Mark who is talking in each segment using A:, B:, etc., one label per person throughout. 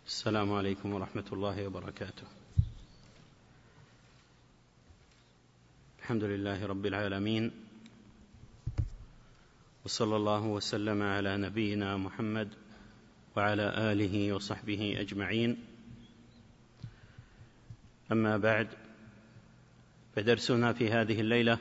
A: السلام عليكم ورحمة الله وبركاته. الحمد لله رب العالمين، وصلى الله وسلم على نبينا محمد وعلى آله وصحبه أجمعين. أما بعد، فدرسنا في هذه الليلة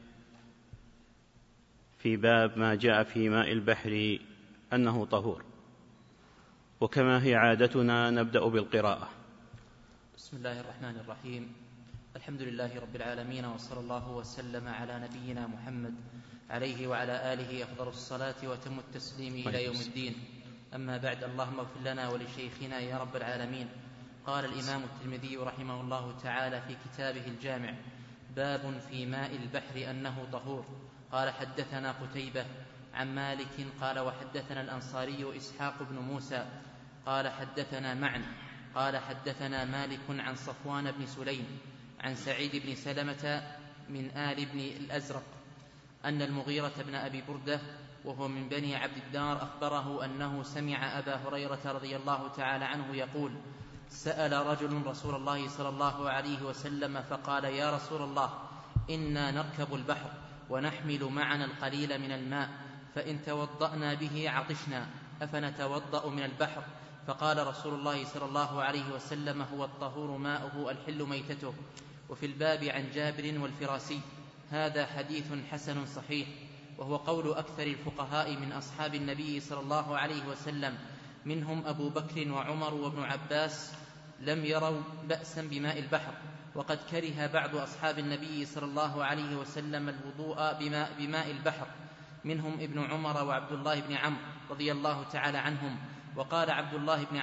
A: في باب ما جاء في ماء البحر أنه طهور، وكما هي عادتنا نبدأ بالقراءة.
B: بسم الله الرحمن الرحيم. الحمد لله رب العالمين، وصلى الله وسلم على نبينا محمد عليه وعلى آله أفضل الصلاة وتم التسليم إلى يوم الدين. أما بعد، اللهم اغفر لنا ولشيخنا يا رب العالمين. قال الإمام الترمذي رحمه الله تعالى في كتابه الجامع: باب في ماء البحر أنه طهور. قال: حدثنا قتيبة عن مالك قال: وحدثنا الأنصاري إسحاق بن موسى قال: حدثنا معن قال: حدثنا مالك عن صفوان بن سليم عن سعيد بن سلمة من آل بن الأزرق أن المغيرة بن أبي بردة وهو من بني عبد الدار أخبره أنه سمع أبا هريرة رضي الله تعالى عنه يقول: سأل رجل رسول الله صلى الله عليه وسلم فقال: يا رسول الله، إنا نركب البحر ونحمل معنا القليل من الماء، فإن توضأنا به عطشنا، أفنتوضأ من البحر؟ فقال رسول الله صلى الله عليه وسلم: هو الطهور ماؤه الحل ميتته. وفي الباب عن جابر والفراسي. هذا حديث حسن صحيح، وهو قول أكثر الفقهاء من أصحاب النبي صلى الله عليه وسلم، منهم أبو بكر وعمر وابن عباس، لم يروا بأسا بماء البحر. وقد كره بعض أصحاب النبي صلى الله عليه وسلم الوضوء بماء البحر، منهم ابن عمر وعبد الله بن عمرو رضي الله تعالى عنهم. وقال عبد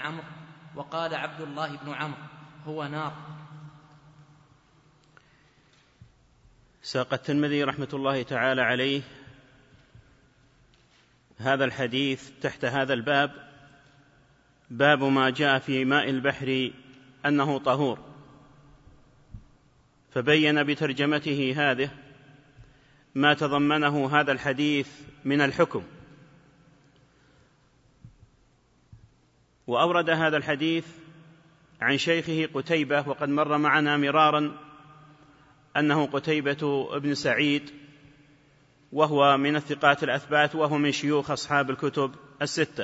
B: الله بن عمرو: هو نار.
A: ساق الترمذي رحمة الله تعالى عليه هذا الحديث تحت هذا الباب: باب ما جاء في ماء البحر أنه طهور، فبين بترجمته هذه ما تضمنه هذا الحديث من الحكم. وأورد هذا الحديث عن شيخه قتيبة، وقد مر معنا مرارا أنه قتيبة ابن سعيد، وهو من الثقات الأثبات، وهو من شيوخ أصحاب الكتب الستة.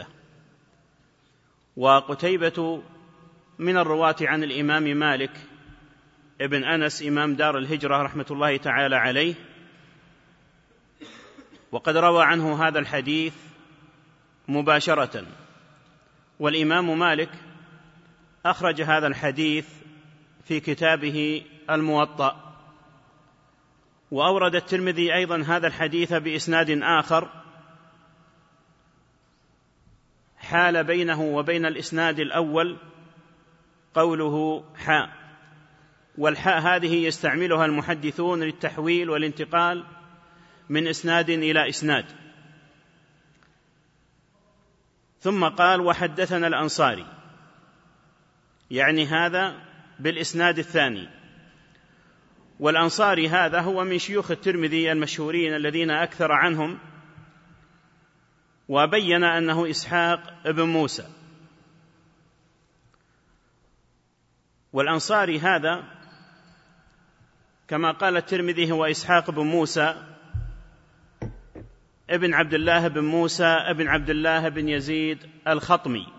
A: وقتيبة من الرواة عن الإمام مالك ابن أنس إمام دار الهجرة رحمة الله تعالى عليه، وقد روى عنه هذا الحديث مباشرة. والإمام مالك أخرج هذا الحديث في كتابه الموطأ. وأورد الترمذي أيضا هذا الحديث بإسناد آخر حال بينه وبين الإسناد الأول قوله حاء، والحاء هذه يستعملها المحدثون للتحويل والانتقال من إسناد إلى إسناد. ثم قال: وحدثنا الأنصاري، يعني هذا بالإسناد الثاني. والأنصاري هذا هو من شيوخ الترمذي المشهورين الذين أكثر عنهم، وبين أنه إسحاق ابن موسى. والأنصاري هذا كما قال الترمذي هو إسحاق بن موسى ابن عبد الله بن موسى ابن عبد الله بن يزيد الخطمي،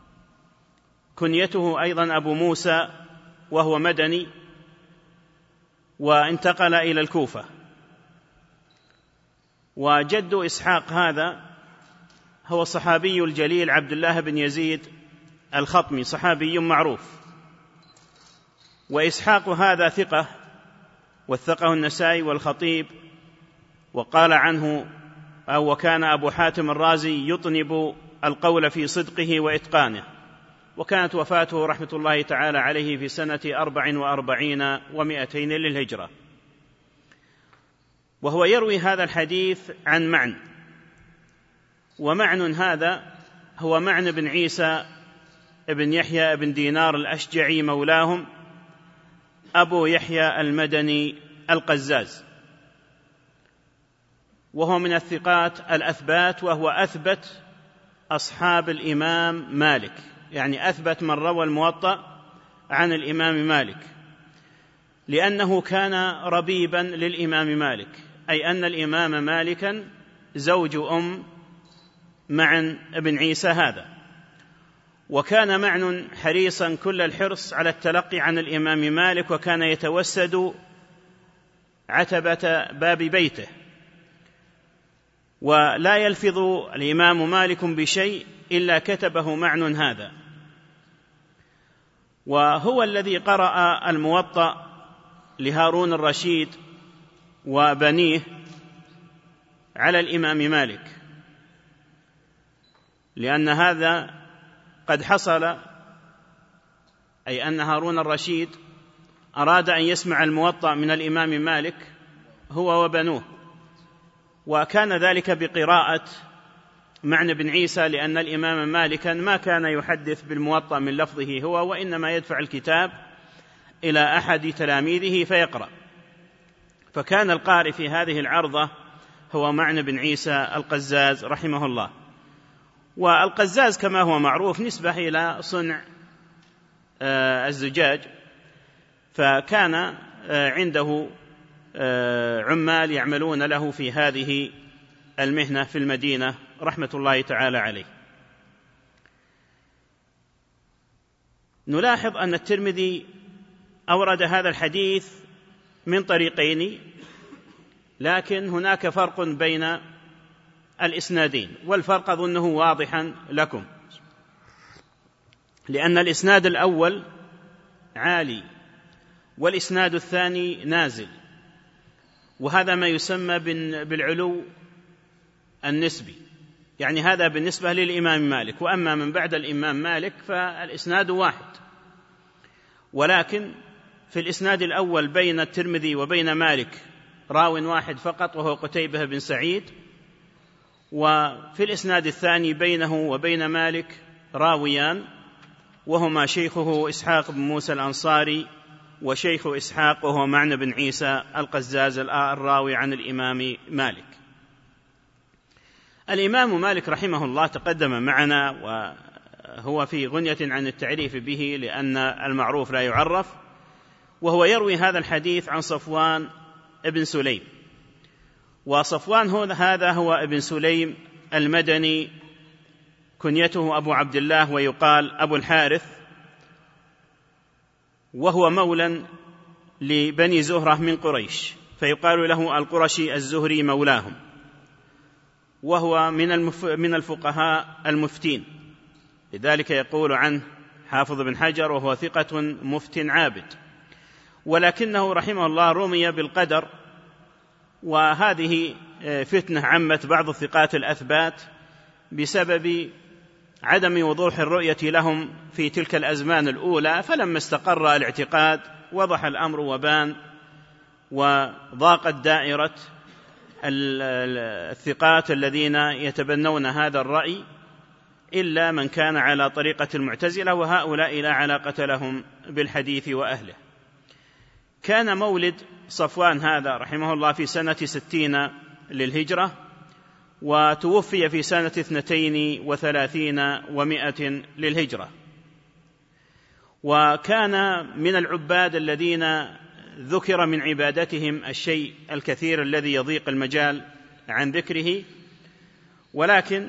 A: كنيته أيضا أبو موسى، وهو مدني، وانتقل إلى الكوفة. وجد إسحاق هذا هو الصحابي الجليل عبد الله بن يزيد الخطمي، صحابي معروف. وإسحاق هذا ثقة، وثقه النسائي والخطيب، وقال عنه وكان أبو حاتم الرازي يطنب القول في صدقه وإتقانه. وكانت وفاته رحمة الله تعالى عليه في سنة 44 و200 للهجرة. وهو يروي هذا الحديث عن معن، ومعن هذا هو معن بن عيسى ابن يحيى ابن دينار الأشجعي مولاهم، أبو يحيى المدني القزاز، وهو من الثقات الأثبات، وهو أثبت أصحاب الإمام مالك يعني أثبت من روى الموطأ عن الإمام مالك، لأنه كان ربيبا للإمام مالك، أي أن الإمام مالكا زوج معن بن عيسى هذا، وكان معن حريصا كل الحرص على التلقي عن الإمام مالك، وكان يتوسد عتبة باب بيته، ولا يلفظ الإمام مالك بشيء إلا كتبه معن هذا، وهو الذي قرأ الموطأ لهارون الرشيد وبنيه على الإمام مالك، لأن هذا قد حصل، أي أن هارون الرشيد أراد أن يسمع الموطأ من الإمام مالك هو وبنوه، وكان ذلك بقراءة معن بن عيسى، لأن الإمام مالكا ما كان يحدث بالموطأ من لفظه هو، وإنما يدفع الكتاب إلى أحد تلاميذه فيقرأ، فكان القارئ في هذه العرضة هو معن بن عيسى القزاز رحمه الله. والقزاز كما هو معروف نسبة إلى صنع الزجاج، فكان عنده عمال يعملون له في هذه المهنة في المدينة رحمة الله تعالى عليه. نلاحظ أن الترمذي أورد هذا الحديث من طريقين، لكن هناك فرق بين الإسنادين، والفرق أظنه واضحا لكم، لأن الإسناد الأول عالي والإسناد الثاني نازل، وهذا ما يسمى بالعلو النسبي، يعني هذا بالنسبة للإمام مالك، وأما من بعد الإمام مالك فالإسناد واحد، ولكن في الإسناد الأول بين الترمذي وبين مالك راو واحد فقط وهو قتيبة بن سعيد، وفي الإسناد الثاني بينه وبين مالك راويان وهما شيخه إسحاق بن موسى الأنصاري وشيخ إسحاق وهو معن بن عيسى القزاز الراوي عن الإمام مالك. الإمام مالك رحمه الله تقدم معنا، وهو في غنية عن التعريف به لأن المعروف لا يعرف، وهو يروي هذا الحديث عن صفوان ابن سليم، وصفوان هذا هو ابن سليم المدني، كنيته أبو عبد الله ويقال أبو الحارث، وهو مولى لبني زهرة من قريش، فيقال له القرشي الزهري مولاهم، وهو من الفقهاء المفتين، لذلك يقول عنه حافظ بن حجر وهو ثقة مفت عابد، ولكنه رحمه الله رمي بالقدر، وهذه فتنة عمت بعض الثقات الأثبات بسبب عدم وضوح الرؤية لهم في تلك الأزمان الأولى، فلما استقر الاعتقاد وضح الأمر وبان، وضاقت دائرة الثقات الذين يتبنون هذا الرأي، إلا من كان على طريقة المعتزلة، وهؤلاء لا علاقة لهم بالحديث وأهله. كان مولد صفوان هذا رحمه الله في سنة 60 للهجرة، وتوفي في سنة 32 و100 للهجرة، وكان من العباد الذين ذكر من عبادتهم الشيء الكثير الذي يضيق المجال عن ذكره، ولكن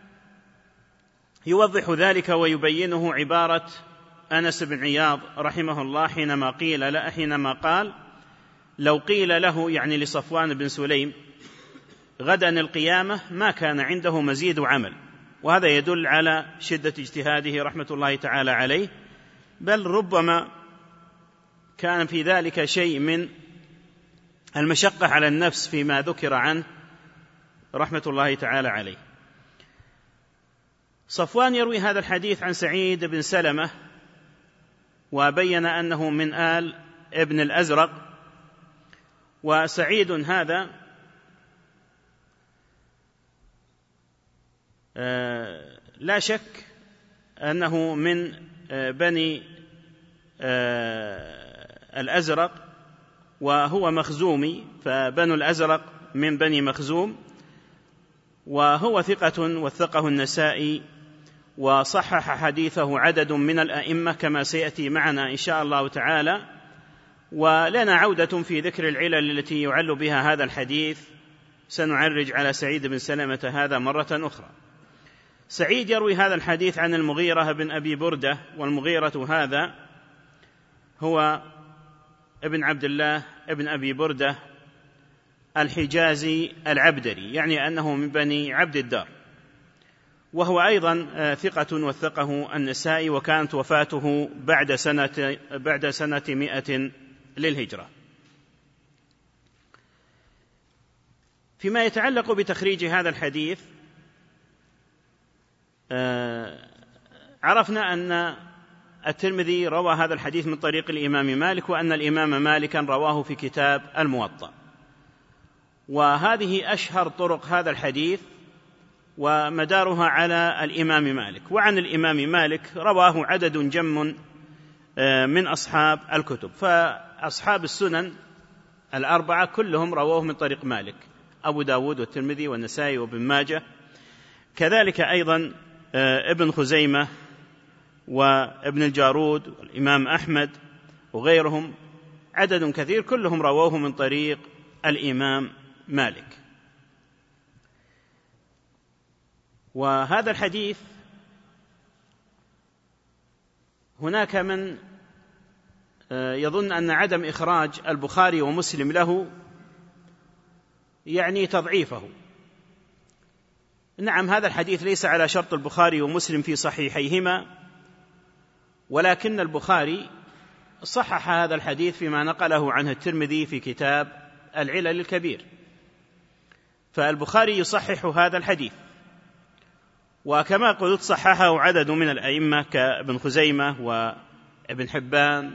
A: يوضح ذلك ويبينه عبارة أنس بن عياض رحمه الله حينما قال: لو قيل له، يعني لصفوان بن سليم، غدا القيامة ما كان عنده مزيد عمل، وهذا يدل على شدة اجتهاده رحمة الله تعالى عليه، بل ربما كان في ذلك شيء من المشقة على النفس فيما ذكر عنه رحمة الله تعالى عليه. صفوان يروي هذا الحديث عن سعيد بن سلمة، وبين أنه من آل ابن الأزرق، وسعيد هذا لا شك أنه من بني الأزرق، وهو مخزومي، فبنو الأزرق من بني مخزوم، وهو ثقة وثقه النسائي وصحح حديثه عدد من الأئمة كما سيأتي معنا إن شاء الله تعالى. ولنا عودة في ذكر العلل التي يعل بها هذا الحديث، سنعرج على سعيد بن سلمة هذا مرة أخرى. سعيد يروي هذا الحديث عن المغيرة بن أبي بردة، والمغيرة هذا هو ابن عبد الله ابن أبي بردة الحجازي العبدري، يعني أنه من بني عبد الدار، وهو أيضا ثقة وثقه النسائي، وكانت وفاته بعد سنة 100 للهجرة. فيما يتعلق بتخريج هذا الحديث، عرفنا أن الترمذي روى هذا الحديث من طريق الإمام مالك، وأن الإمام مالكا رواه في كتاب الموطأ، وهذه أشهر طرق هذا الحديث ومدارها على الإمام مالك. وعن الإمام مالك رواه عدد جم من أصحاب الكتب، فأصحاب السنن الأربعة كلهم رواه من طريق مالك، أبو داود والترمذي والنسائي وابن ماجه، كذلك أيضا ابن خزيمة وابن الجارود والإمام أحمد وغيرهم، عدد كثير كلهم رواه من طريق الإمام مالك. وهذا الحديث هناك من يظن أن عدم إخراج البخاري ومسلم له يعني تضعيفه. نعم، هذا الحديث ليس على شرط البخاري ومسلم في صحيحيهما، ولكن البخاري صحح هذا الحديث فيما نقله عنه الترمذي في كتاب العلل الكبير، فالبخاري يصحح هذا الحديث. وكما قلت صححه عدد من الأئمة كابن خزيمة وابن حبان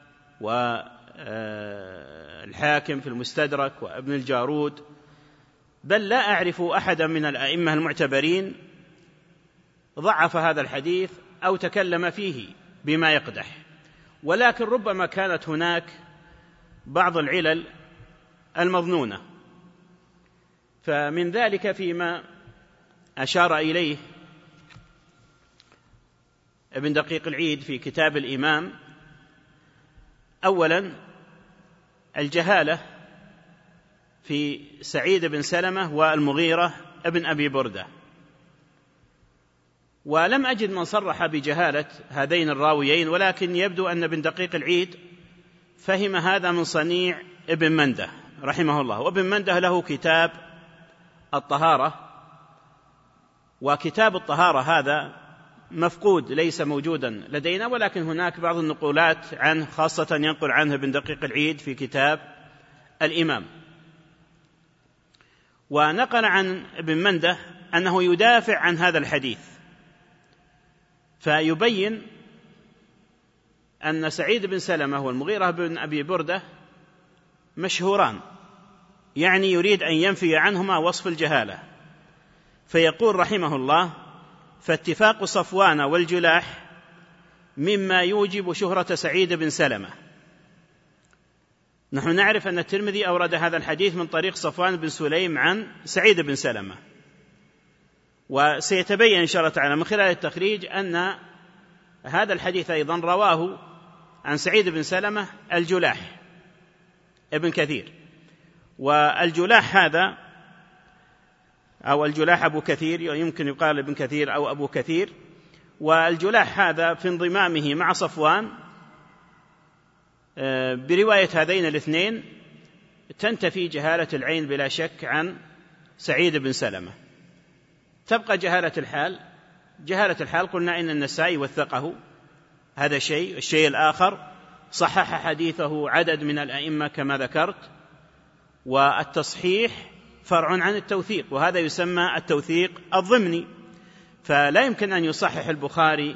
A: والحاكم في المستدرك وابن الجارود، بل لا أعرف أحدا من الأئمة المعتبرين ضعف هذا الحديث أو تكلم فيه بما يقدح، ولكن ربما كانت هناك بعض العلل المظنونة. فمن ذلك فيما أشار إليه ابن دقيق العيد في كتاب الإمام، أولا الجهالة في سعيد بن سلمة والمغيرة ابن أبي بردة، ولم أجد من صرح بجهالة هذين الراويين، ولكن يبدو أن ابن دقيق العيد فهم هذا من صنيع ابن منده رحمه الله. وابن منده له كتاب الطهارة، وكتاب الطهارة هذا مفقود ليس موجودا لدينا، ولكن هناك بعض النقولات عنه، خاصة ينقل عنه ابن دقيق العيد في كتاب الإمام. ونقل عن ابن منده أنه يدافع عن هذا الحديث، فيبين أن سعيد بن سلمة والمغيرة بن أبي بردة مشهوران، يعني يريد أن ينفي عنهما وصف الجهالة، فيقول رحمه الله: فاتفاق صفوان والجلاح مما يوجب شهرة سعيد بن سلمة. نحن نعرف أن الترمذي أورد هذا الحديث من طريق صفوان بن سليم عن سعيد بن سلمة، وسيتبين إن شاء الله تعالى من خلال التخريج أن هذا الحديث أيضا رواه عن سعيد بن سلمة الجلاح ابن كثير، والجلاح هذا أو الجلاح أبو كثير، يمكن يقال ابن كثير أو أبو كثير، والجلاح هذا في انضمامه مع صفوان برواية هذين الاثنين تنتفي جهالة العين بلا شك عن سعيد بن سلمة. تبقى جهالة الحال. جهالة الحال قلنا إن النسائي وثقه، هذا شيء. الشيء الآخر صحح حديثه عدد من الأئمة كما ذكرت، والتصحيح فرع عن التوثيق، وهذا يسمى التوثيق الضمني، فلا يمكن أن يصحح البخاري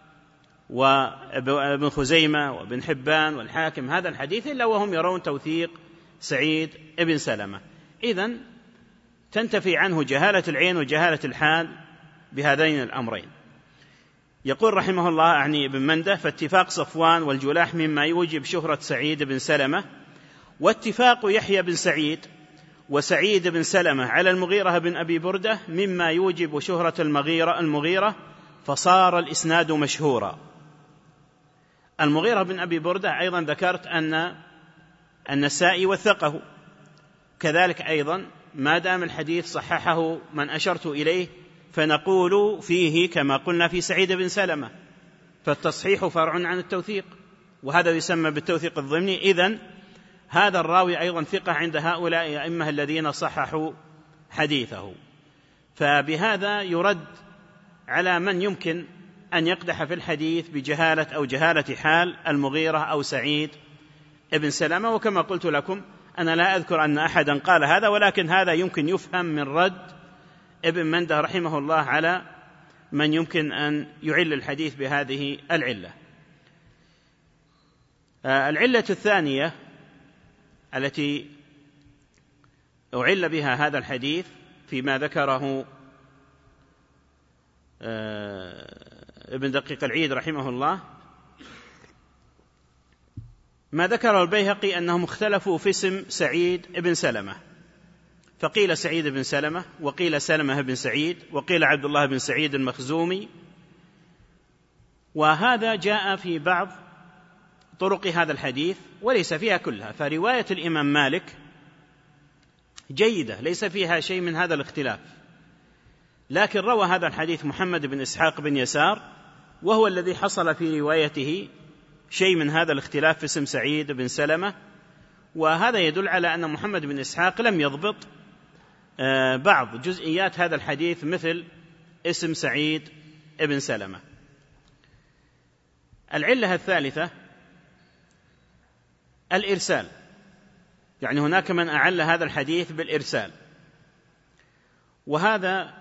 A: وابن خزيمة وابن حبان والحاكم هذا الحديث إلا وهم يرون توثيق سعيد بن سلمة. إذن تنتفي عنه جهالة العين وجهالة الحال بهذين الأمرين. يقول رحمه الله أعني ابن منده: فاتفاق صفوان والجلاح مما يوجب شهرة سعيد بن سلمة، واتفاق يحيى بن سعيد وسعيد بن سلمة على المغيرة بن أبي بردة مما يوجب شهرة المغيرة، فصار الإسناد مشهورا. المغيرة بن أبي بردة أيضا ذكرت أن النسائي وثقه، كذلك أيضا ما دام الحديث صححه من أشرت إليه فنقول فيه كما قلنا في سعيد بن سلمة، فالتصحيح فرع عن التوثيق، وهذا يسمى بالتوثيق الضمني. إذن هذا الراوي أيضا ثقة عند هؤلاء الأئمة الذين صححوا حديثه. فبهذا يرد على من يمكن أن يقدح في الحديث بجهالة أو جهالة حال المغيرة أو سعيد ابن سلمة. وكما قلت لكم أنا لا أذكر أن أحدا قال هذا، ولكن هذا يمكن يفهم من رد ابن منده رحمه الله على من يمكن أن يعل الحديث بهذه العلة. العلة الثانية التي أعل بها هذا الحديث فيما ذكره ابن دقيق العيد رحمه الله، ما ذكره البيهقي أنهم اختلفوا في اسم سعيد بن سلمة، فقيل سعيد بن سلمة، وقيل سلمة بن سعيد، وقيل عبد الله بن سعيد المخزومي. وهذا جاء في بعض طرق هذا الحديث وليس فيها كلها، فرواية الإمام مالك جيدة ليس فيها شيء من هذا الاختلاف، لكن روى هذا الحديث محمد بن إسحاق بن يسار، وهو الذي حصل في روايته شيء من هذا الاختلاف في اسم سعيد بن سلمة. وهذا يدل على أن محمد بن إسحاق لم يضبط بعض جزئيات هذا الحديث مثل اسم سعيد بن سلمة. العلة الثالثة الإرسال، يعني هناك من أعل هذا الحديث بالإرسال، وهذا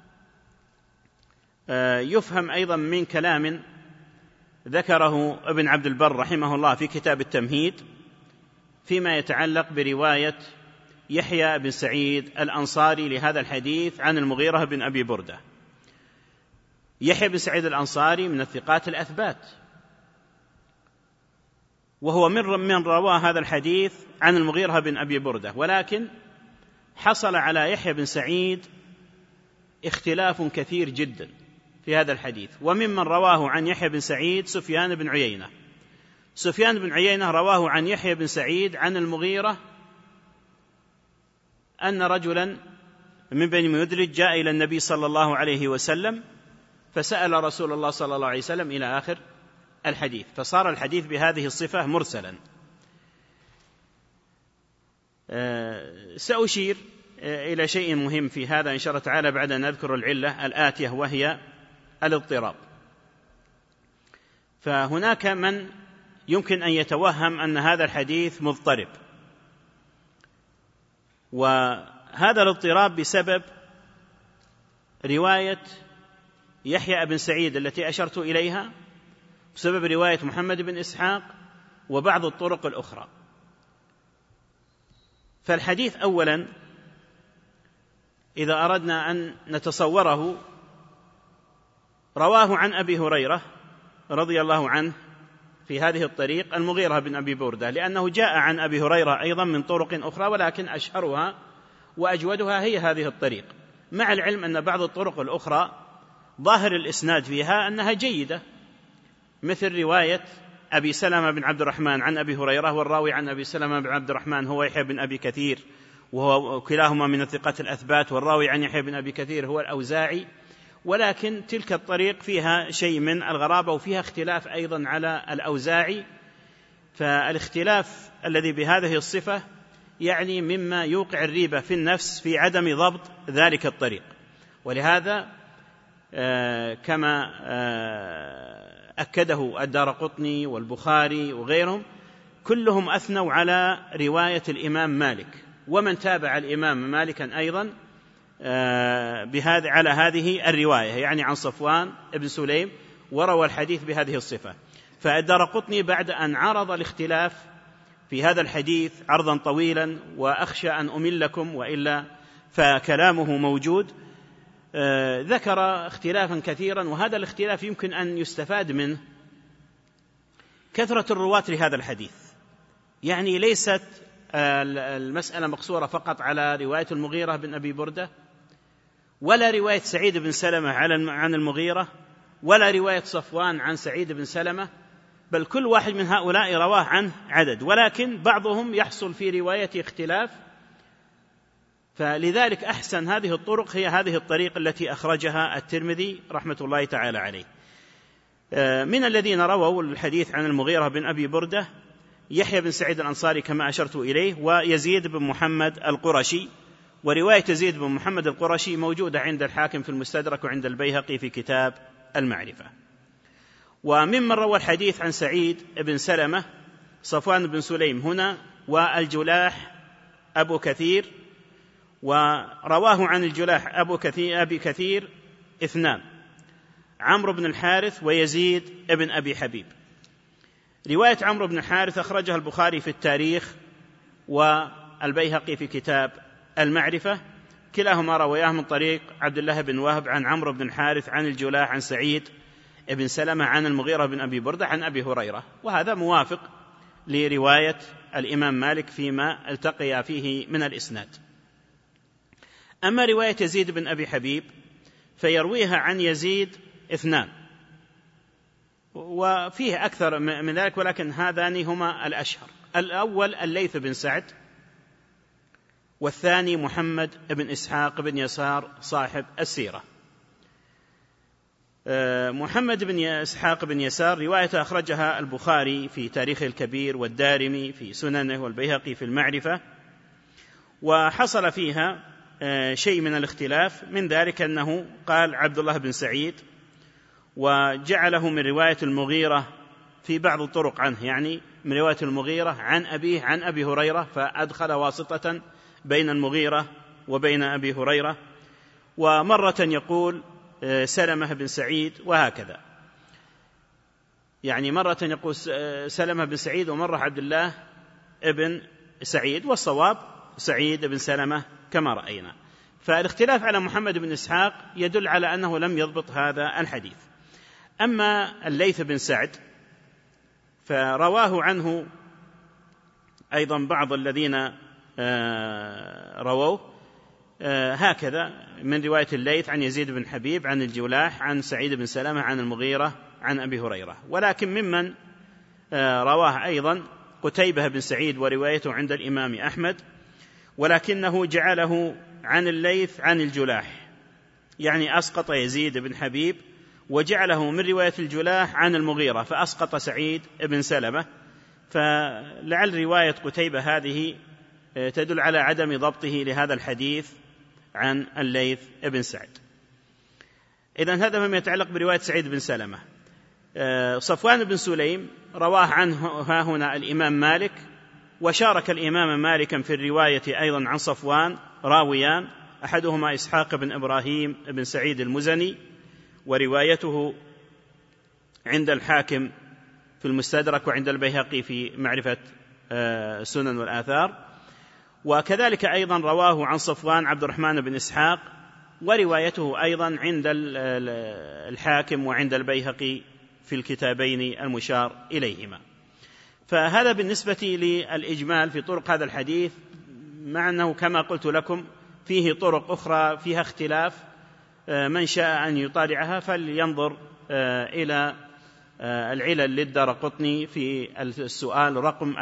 A: يفهم أيضا من كلام ذكره ابن عبد البر رحمه الله في كتاب التمهيد فيما يتعلق برواية يحيى بن سعيد الأنصاري لهذا الحديث عن المغيرة بن أبي بردة. يحيى بن سعيد الأنصاري من الثقات الأثبات، وهو من روى هذا الحديث عن المغيرة بن أبي بردة، ولكن حصل على يحيى بن سعيد اختلاف كثير جدا في هذا الحديث. وممن رواه عن يحيى بن سعيد سفيان بن عيينة. سفيان بن عيينة رواه عن يحيى بن سعيد عن المغيرة أن رجلا من بني مدلج جاء إلى النبي صلى الله عليه وسلم فسأل رسول الله صلى الله عليه وسلم إلى آخر الحديث، فصار الحديث بهذه الصفة مرسلا. سأشير إلى شيء مهم في هذا إن شاء الله تعالى بعد أن أذكر العلة الآتية، وهي الاضطراب. فهناك من يمكن أن يتوهم أن هذا الحديث مضطرب، وهذا الاضطراب بسبب رواية يحيى بن سعيد التي أشرت إليها، بسبب رواية محمد بن إسحاق، وبعض الطرق الأخرى. فالحديث أولا إذا أردنا أن نتصوره رواه عن أبي هريرة رضي الله عنه في هذه الطريق المغيرة بن أبي بردة، لأنه جاء عن أبي هريرة أيضا من طرق أخرى، ولكن أشهرها وأجودها هي هذه الطريق، مع العلم أن بعض الطرق الأخرى ظاهر الإسناد فيها أنها جيدة، مثل رواية أبي سلمة بن عبد الرحمن عن أبي هريرة، والراوي عن أبي سلمة بن عبد الرحمن هو يحيى بن أبي كثير، وهو كلاهما من الثقات الأثبات، والراوي عن يحيى بن أبي كثير هو الأوزاعي. ولكن تلك الطريق فيها شيء من الغرابة، وفيها اختلاف أيضا على الأوزاعي. فالاختلاف الذي بهذه الصفة يعني مما يوقع الريبة في النفس في عدم ضبط ذلك الطريق. ولهذا كما أكده الدارقطني والبخاري وغيرهم كلهم أثنوا على رواية الإمام مالك، ومن تابع الإمام مالكا أيضا على هذه الرواية، يعني عن صفوان بن سليم، وروى الحديث بهذه الصفة. فالدارقطني بعد أن عرض الاختلاف في هذا الحديث عرضا طويلا، وأخشى أن أملكم وإلا فكلامه موجود، ذكر اختلافا كثيرا، وهذا الاختلاف يمكن أن يستفاد منه كثرة الرواة لهذا الحديث. يعني ليست المسألة مقصورة فقط على رواية المغيرة بن أبي بردة، ولا رواية سعيد بن سلمة عن المغيرة، ولا رواية صفوان عن سعيد بن سلمة، بل كل واحد من هؤلاء رواه عنه عدد، ولكن بعضهم يحصل في روايته اختلاف. فلذلك أحسن هذه الطرق هي هذه الطريق التي أخرجها الترمذي رحمة الله تعالى عليه. من الذين رووا الحديث عن المغيرة بن أبي بردة يحيى بن سعيد الأنصاري كما أشرت إليه، ويزيد بن محمد القرشي. ورواية يزيد بن محمد القرشي موجودة عند الحاكم في المستدرك وعند البيهقي في كتاب المعرفة. وممن روى الحديث عن سعيد بن سلمة صفوان بن سليم هنا، والجلاح أبو كثير. ورواه عن الجلاح أبي كثير اثنان: عمرو بن الحارث ويزيد بن أبي حبيب. رواية عمرو بن الحارث أخرجها البخاري في التاريخ والبيهقي في كتاب المعرفة، كلاهما رواياه من طريق عبد الله بن وهب عن عمرو بن الحارث عن الجلاح عن سعيد بن سلمة عن المغيرة بن أبي بردة عن أبي هريرة، وهذا موافق لرواية الإمام مالك فيما التقي فيه من الإسناد. أما رواية يزيد بن أبي حبيب فيرويها عن يزيد اثنان، وفيه أكثر من ذلك، ولكن هذان هما الأشهر: الأول الليث بن سعد، والثاني محمد بن إسحاق بن يسار صاحب السيرة. محمد بن إسحاق بن يسار رواية أخرجها البخاري في تاريخه الكبير، والدارمي في سننه، والبيهقي في المعرفة، وحصل فيها شيء من الاختلاف. من ذلك أنه قال عبد الله بن سعيد، وجعله من رواية المغيرة في بعض الطرق عنه، يعني من رواية المغيرة عن أبيه عن أبي هريرة، فأدخل واسطة بين المغيرة وبين أبي هريرة. ومرة يقول سلمة بن سعيد، وهكذا، يعني مرة يقول سلمة بن سعيد ومرة عبد الله بن سعيد، والصواب سعيد بن سلمة كما رأينا. فالاختلاف على محمد بن إسحاق يدل على أنه لم يضبط هذا الحديث. أما الليث بن سعد فرواه عنه أيضا بعض الذين رووه هكذا من رواية الليث عن يزيد بن حبيب عن الجلاح عن سعيد بن سلمة عن المغيرة عن أبي هريرة. ولكن ممن رواه أيضا قتيبة بن سعيد وروايته عند الإمام أحمد، ولكنه جعله عن الليث عن الجلاح، يعني أسقط يزيد بن حبيب وجعله من رواية الجلاح عن المغيرة، فأسقط سعيد بن سلمة. فلعل رواية قتيبة هذه تدل على عدم ضبطه لهذا الحديث عن الليث بن سعد. إذن هذا مما يتعلق برواية سعيد بن سلمة. صفوان بن سليم رواه عنه ها هنا الإمام مالك، وشارك الإمام مالكا في الرواية أيضا عن صفوان راويان، أحدهما إسحاق بن إبراهيم بن سعيد المزني، وروايته عند الحاكم في المستدرك وعند البيهقي في معرفة السنن والآثار. وكذلك أيضا رواه عن صفوان عبد الرحمن بن إسحاق، وروايته أيضا عند الحاكم وعند البيهقي في الكتابين المشار إليهما. فهذا بالنسبة للإجمال في طرق هذا الحديث، مع أنه كما قلت لكم فيه طرق أخرى فيها اختلاف، من شاء أن يطالعها فلينظر إلى العلل للدارقطني في السؤال رقم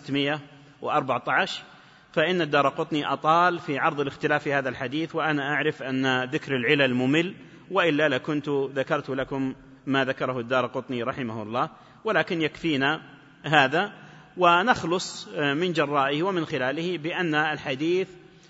A: 1614، فإن الدارقطني أطال في عرض الاختلاف في هذا الحديث، وأنا أعرف أن ذكر العلل ممل، وإلا لكنت ذكرت لكم ما ذكره الدارقطني رحمه الله، ولكن يكفينا هذا ونخلص من جرائه ومن خلاله بأن الحديث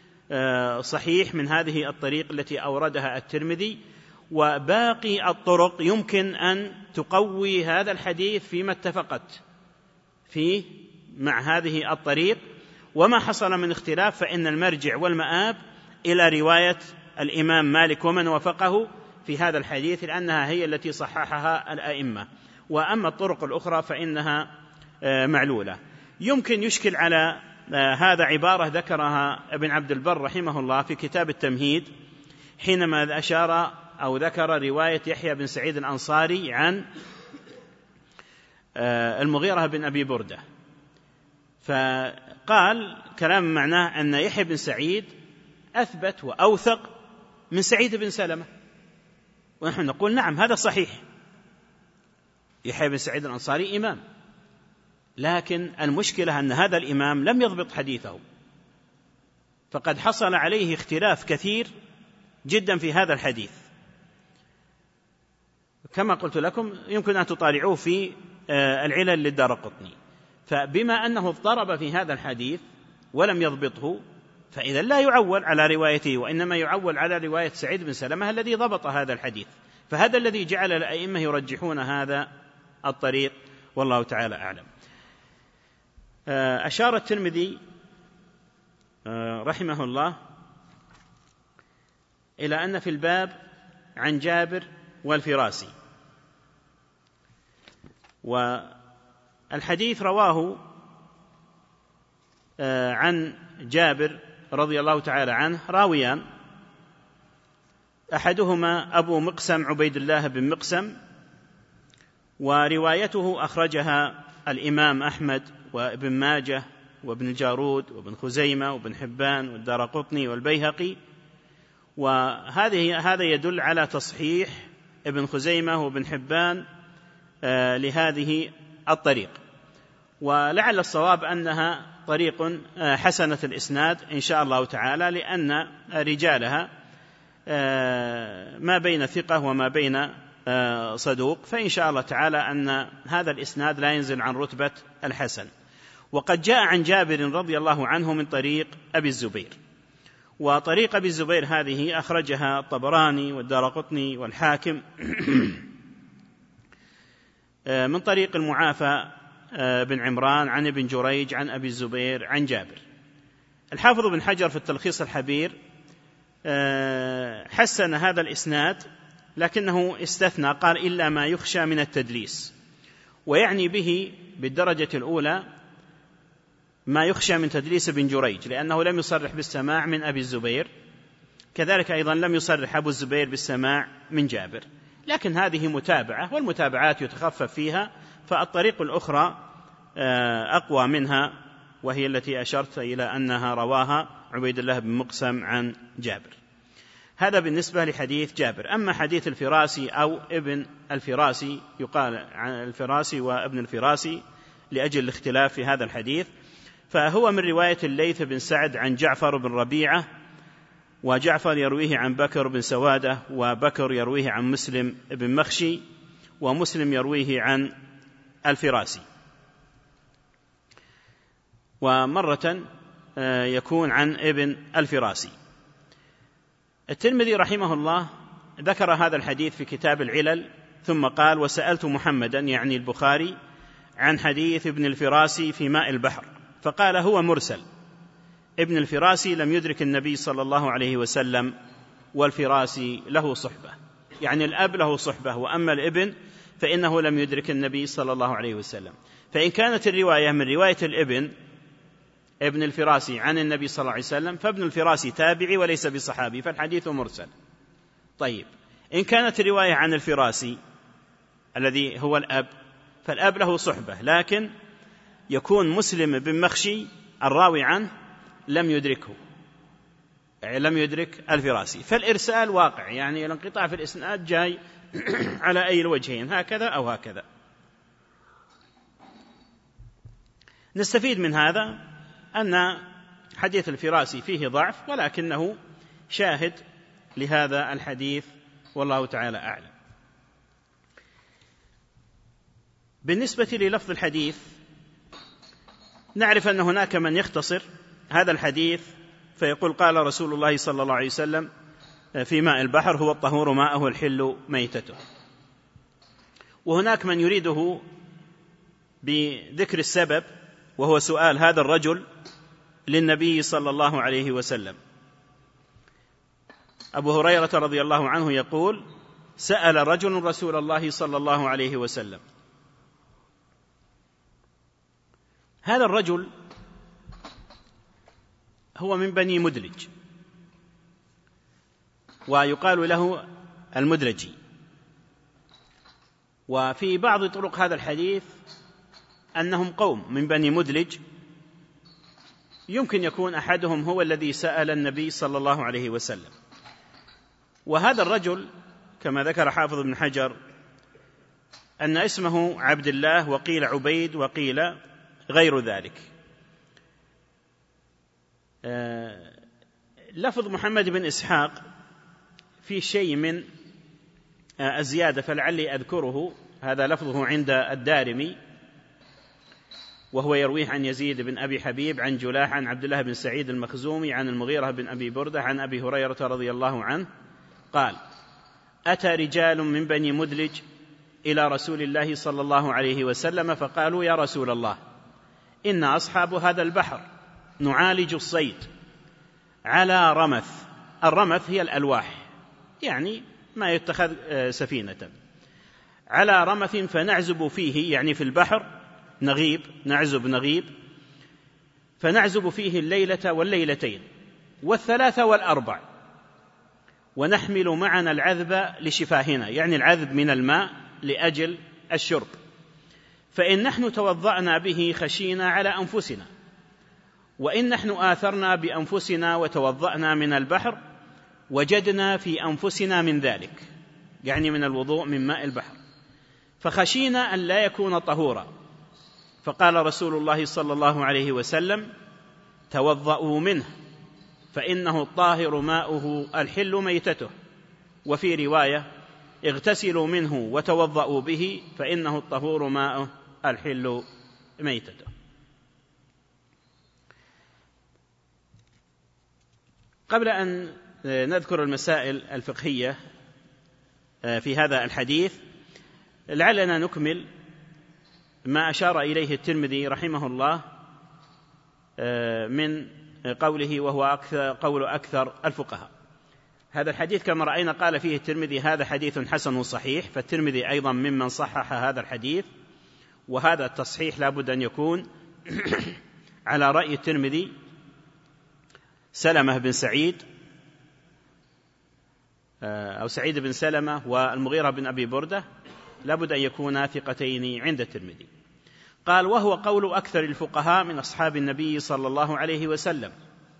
A: صحيح من هذه الطريق التي أوردها الترمذي، وباقي الطرق يمكن أن تقوي هذا الحديث فيما اتفقت فيه مع هذه الطريق. وما حصل من اختلاف فإن المرجع والمآب إلى رواية الإمام مالك ومن وافقه في هذا الحديث، لأنها هي التي صححها الأئمة، وأما الطرق الأخرى فإنها معلولة. يمكن يشكل على هذا عبارة ذكرها ابن عبد البر رحمه الله في كتاب التمهيد، حينما أشار أو ذكر رواية يحيى بن سعيد الأنصاري عن المغيرة بن أبي بردة، فقال كلام معناه أن يحيى بن سعيد أثبت وأوثق من سعيد بن سلمة، ونحن نقول نعم هذا صحيح، يحيى بن سعيد الأنصاري إمام، لكن المشكلة أن هذا الإمام لم يضبط حديثه، فقد حصل عليه اختلاف كثير جدا في هذا الحديث، كما قلت لكم يمكن أن تطالعوه في العلل للدارقطني. فبما أنه اضطرب في هذا الحديث ولم يضبطه، فإذا لا يعول على روايته، وإنما يعول على رواية سعيد بن سلمة الذي ضبط هذا الحديث. فهذا الذي جعل الأئمة يرجحون هذا الطريق، والله تعالى أعلم. أشار الترمذي رحمه الله إلى أن في الباب عن جابر والفراسي، والحديث رواه عن جابر رضي الله تعالى عنه راويان، أحدهما أبو مقسم عبيد الله بن مقسم، وروايته أخرجها الإمام أحمد وابن ماجه وابن الجارود وابن خزيمة وابن حبان والدارقطني والبيهقي، هذا يدل على تصحيح ابن خزيمة وابن حبان لهذه الطريق، ولعل الصواب أنها طريق حسنة الإسناد إن شاء الله تعالى، لأن رجالها ما بين ثقة وما بين صدوق، فإن شاء الله تعالى أن هذا الإسناد لا ينزل عن رتبة الحسن. وقد جاء عن جابر رضي الله عنه من طريق أبي الزبير، وطريق أبي الزبير هذه أخرجها الطبراني والدارقطني والحاكم من طريق المعافى بن عمران عن ابن جريج عن أبي الزبير عن جابر. الحافظ بن حجر في التلخيص الحبير حسن هذا الإسناد، لكنه استثنى، قال إلا ما يخشى من التدليس، ويعني به بالدرجة الأولى ما يخشى من تدليس ابن جريج، لأنه لم يصرح بالسماع من أبي الزبير، كذلك أيضا لم يصرح أبو الزبير بالسماع من جابر، لكن هذه متابعة، والمتابعات يتخفف فيها، فالطريق الأخرى أقوى منها، وهي التي أشرت إلى أنها رواها عبيد الله بن مقسم عن جابر. هذا بالنسبة لحديث جابر. أما حديث الفراسي أو ابن الفراسي، يقال عن الفراسي وابن الفراسي لأجل الاختلاف في هذا الحديث، فهو من رواية الليث بن سعد عن جعفر بن ربيعة، وجعفر يرويه عن بكر بن سوادة، وبكر يرويه عن مسلم بن مخشي، ومسلم يرويه عن الفراسي، ومرة يكون عن ابن الفراسي. الترمذي رحمه الله ذكر هذا الحديث في كتاب العلل، ثم قال: وسألت محمدا يعني البخاري عن حديث ابن الفراسي في ماء البحر، فقال هو مرسل، ابن الفراسي لم يدرك النبي صلى الله عليه وسلم، والفراسي له صحبة، يعني الأب له صحبة، وأما الابن فإنه لم يدرك النبي صلى الله عليه وسلم. فإن كانت الرواية من رواية ابن الفراسي عن النبي صلى الله عليه وسلم، فابن الفراسي تابعي وليس بصحابي، فالحديث مرسل. طيب، إن كانت الرواية عن الفراسي الذي هو الأب، فالأب له صحبة، لكن يكون مسلم بن مخشي الراوي عنه لم يدركه، يعني لم يدرك الفراسي، فالإرسال واقع، يعني الانقطاع في الإسناد جاي على أي الوجهين، هكذا أو هكذا. نستفيد من هذا أن حديث الفراسي فيه ضعف، ولكنه شاهد لهذا الحديث، والله تعالى أعلم. بالنسبة للفظ الحديث، نعرف أن هناك من يختصر هذا الحديث فيقول: قال رسول الله صلى الله عليه وسلم في ماء البحر هو الطهور ماءه الحل ميتته، وهناك من يريده بذكر السبب، وهو سؤال هذا الرجل للنبي صلى الله عليه وسلم. أبو هريرة رضي الله عنه يقول: سأل رجل رسول الله صلى الله عليه وسلم. هذا الرجل هو من بني مدلج، ويقال له المدلجي. وفي بعض طرق هذا الحديث أنهم قوم من بني مدلج، يمكن يكون أحدهم هو الذي سأل النبي صلى الله عليه وسلم. وهذا الرجل كما ذكر حافظ ابن حجر أن اسمه عبد الله، وقيل عبيد، وقيل غير ذلك. لفظ محمد بن إسحاق في شيء من الزيادة فلعلي أذكره. هذا لفظه عند الدارمي، وهو يرويه عن يزيد بن أبي حبيب عن جلاح عن عبد الله بن سعيد المخزومي عن المغيرة بن أبي بردة عن أبي هريرة رضي الله عنه قال: أتى رجال من بني مدلج إلى رسول الله صلى الله عليه وسلم فقالوا: يا رسول الله، إن أصحاب هذا البحر نعالج الصيد على رمث. الرمث هي الألواح، يعني ما يتخذ سفينة، على رمث فنعزب فيه، يعني في البحر نغيب، نعزب نغيب، فنعزب فيه الليلة والليلتين والثلاثة والأربع، ونحمل معنا العذب لشفاهنا، يعني العذب من الماء لأجل الشرب، فإن نحن توضأنا به خشينا على أنفسنا، وإن نحن آثرنا بأنفسنا وتوضأنا من البحر وجدنا في أنفسنا من ذلك، يعني من الوضوء من ماء البحر، فخشينا أن لا يكون طهورا. فقال رسول الله صلى الله عليه وسلم: توضؤوا منه فإنه الطاهر ماؤه الحل ميتته. وفي رواية: اغتسلوا منه وتوضؤوا به فإنه الطهور ماؤه الحل ميتته. قبل أن نذكر المسائل الفقهية في هذا الحديث، لعلنا نكمل ما أشار إليه الترمذي رحمه الله من قوله: وهو قول أكثر الفقهاء. هذا الحديث كما رأينا قال فيه الترمذي: هذا حديث حسن صحيح، فالترمذي أيضا ممن صحح هذا الحديث، وهذا التصحيح لا بد أن يكون على رأي الترمذي سلمة بن سعيد أو سعيد بن سلمة والمغيرة بن أبي بردة، لا بد أن يكونا ثقتين عند الترمذي. قال: وهو قول أكثر الفقهاء من أصحاب النبي صلى الله عليه وسلم،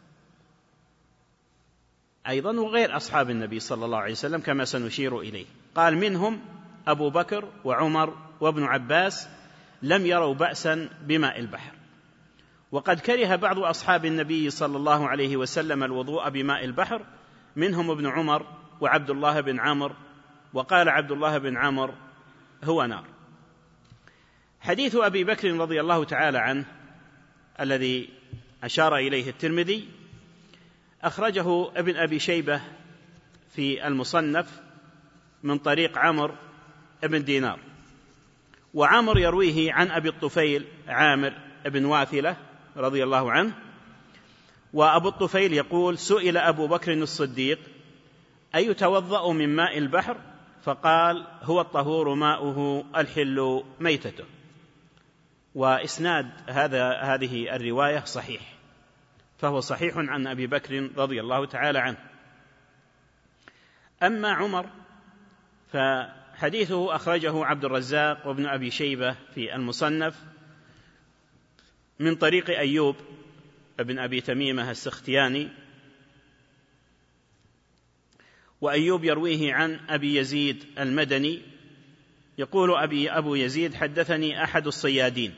A: أيضا وغير أصحاب النبي صلى الله عليه وسلم كما سنشير إليه. قال: منهم أبو بكر وعمر وابن عباس لم يروا بأسا بماء البحر، وقد كره بعض أصحاب النبي صلى الله عليه وسلم الوضوء بماء البحر، منهم ابن عمر وعبد الله بن عمرو، وقال عبد الله بن عمرو: هو نار. حديث أبي بكر رضي الله تعالى عنه الذي أشار إليه الترمذي أخرجه ابن أبي شيبة في المصنف من طريق عمرو بن دينار، وعمر يرويه عن أبي الطفيل عامر بن واثلة رضي الله عنه. وأبو الطفيل يقول: سئل أبو بكر الصديق: أيتوضأ من ماء البحر؟ فقال: هو الطهور ماؤه الحل ميتته. وإسناد هذه الرواية صحيح، فهو صحيح عن أبي بكر رضي الله تعالى عنه. أما عمر فحديثه أخرجه عبد الرزاق وابن أبي شيبة في المصنف من طريق أيوب ابن أبي تميمة السختياني، وأيوب يرويه عن أبي يزيد المدني يقول: أبو يزيد حدثني أحد الصيادين.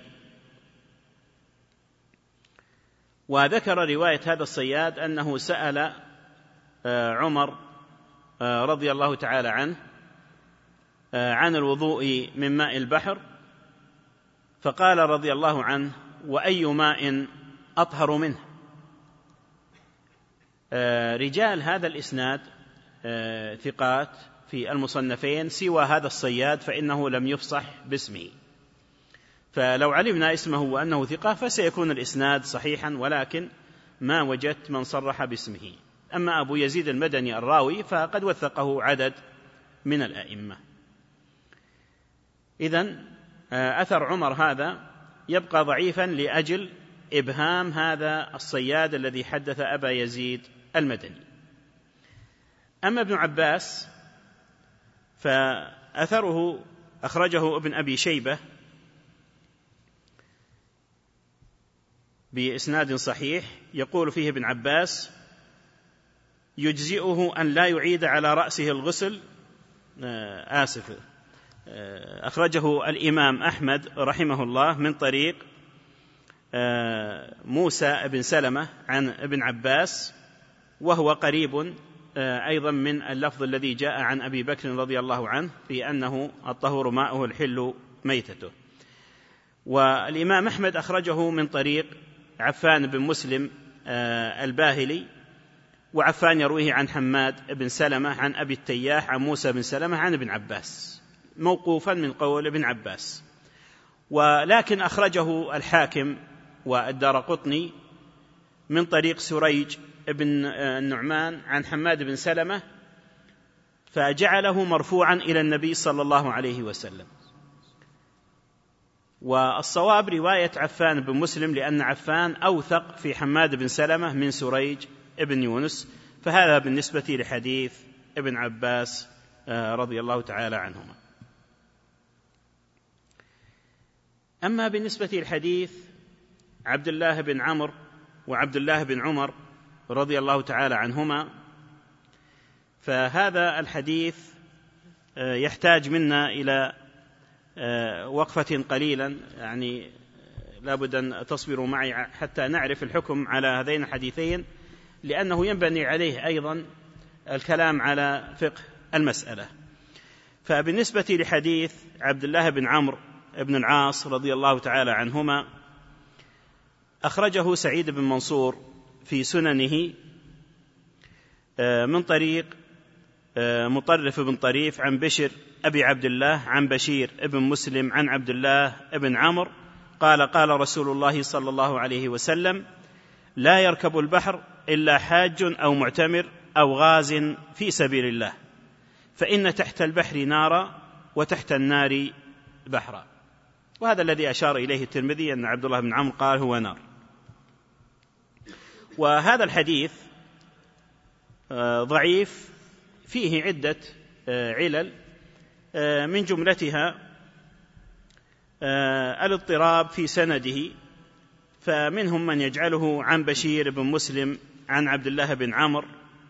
A: وذكر رواية هذا الصياد أنه سأل عمر رضي الله تعالى عنه عن الوضوء من ماء البحر، فقال رضي الله عنه: وأي ماء أطهر منه؟ رجال هذا الإسناد ثقات في المصنفين سوى هذا الصياد، فإنه لم يفصح باسمه، فلو علمنا اسمه وأنه ثقة فسيكون الإسناد صحيحا، ولكن ما وجدت من صرح باسمه. أما أبو يزيد المدني الراوي فقد وثقه عدد من الأئمة. إذن أثر عمر هذا يبقى ضعيفا لأجل إبهام هذا الصياد الذي حدث أبا يزيد المدني. أما ابن عباس فأثره أخرجه ابن أبي شيبة بإسناد صحيح، يقول فيه ابن عباس: يجزئه أن لا يعيد على رأسه الغسل أخرجه الإمام أحمد رحمه الله من طريق موسى بن سلمة عن ابن عباس، وهو قريب أيضا من اللفظ الذي جاء عن أبي بكر رضي الله عنه في أنه الطهور ماؤه الحل ميتته. والإمام أحمد أخرجه من طريق عفان بن مسلم الباهلي، وعفان يرويه عن حماد بن سلمة عن أبي التياح عن موسى بن سلمة عن ابن عباس موقوفا من قول ابن عباس. ولكن أخرجه الحاكم والدارقطني من طريق سريج بن النعمان عن حماد بن سلمة، فجعله مرفوعا إلى النبي صلى الله عليه وسلم. والصواب رواية عفان بن مسلم، لأن عفان أوثق في حماد بن سلمة من سريج ابن يونس، فهذا بالنسبة لحديث ابن عباس رضي الله تعالى عنهما. أما بالنسبة للحديث عبد الله بن عمرو وعبد الله بن عمر رضي الله تعالى عنهما، فهذا الحديث يحتاج منا إلى وقفة قليلا، يعني لابد أن تصبروا معي حتى نعرف الحكم على هذين الحديثين، لأنه ينبني عليه أيضا الكلام على فقه المسألة. فبالنسبة لحديث عبد الله بن عمرو بن العاص رضي الله تعالى عنهما، أخرجه سعيد بن منصور في سننه من طريق مطرف بن طريف عن بشر أبي عبد الله عن بشير ابن مسلم عن عبد الله بن عمرو قال: قال رسول الله صلى الله عليه وسلم: لا يركب البحر إلا حاج أو معتمر أو غاز في سبيل الله، فإن تحت البحر نارا وتحت النار بحرا. وهذا الذي أشار إليه الترمذي، أن عبد الله بن عمرو قال هو نار. وهذا الحديث ضعيف، فيه عدة علل، من جملتها الاضطراب في سنده، فمنهم من يجعله عن بشير بن مسلم عن عبد الله بن عمرو،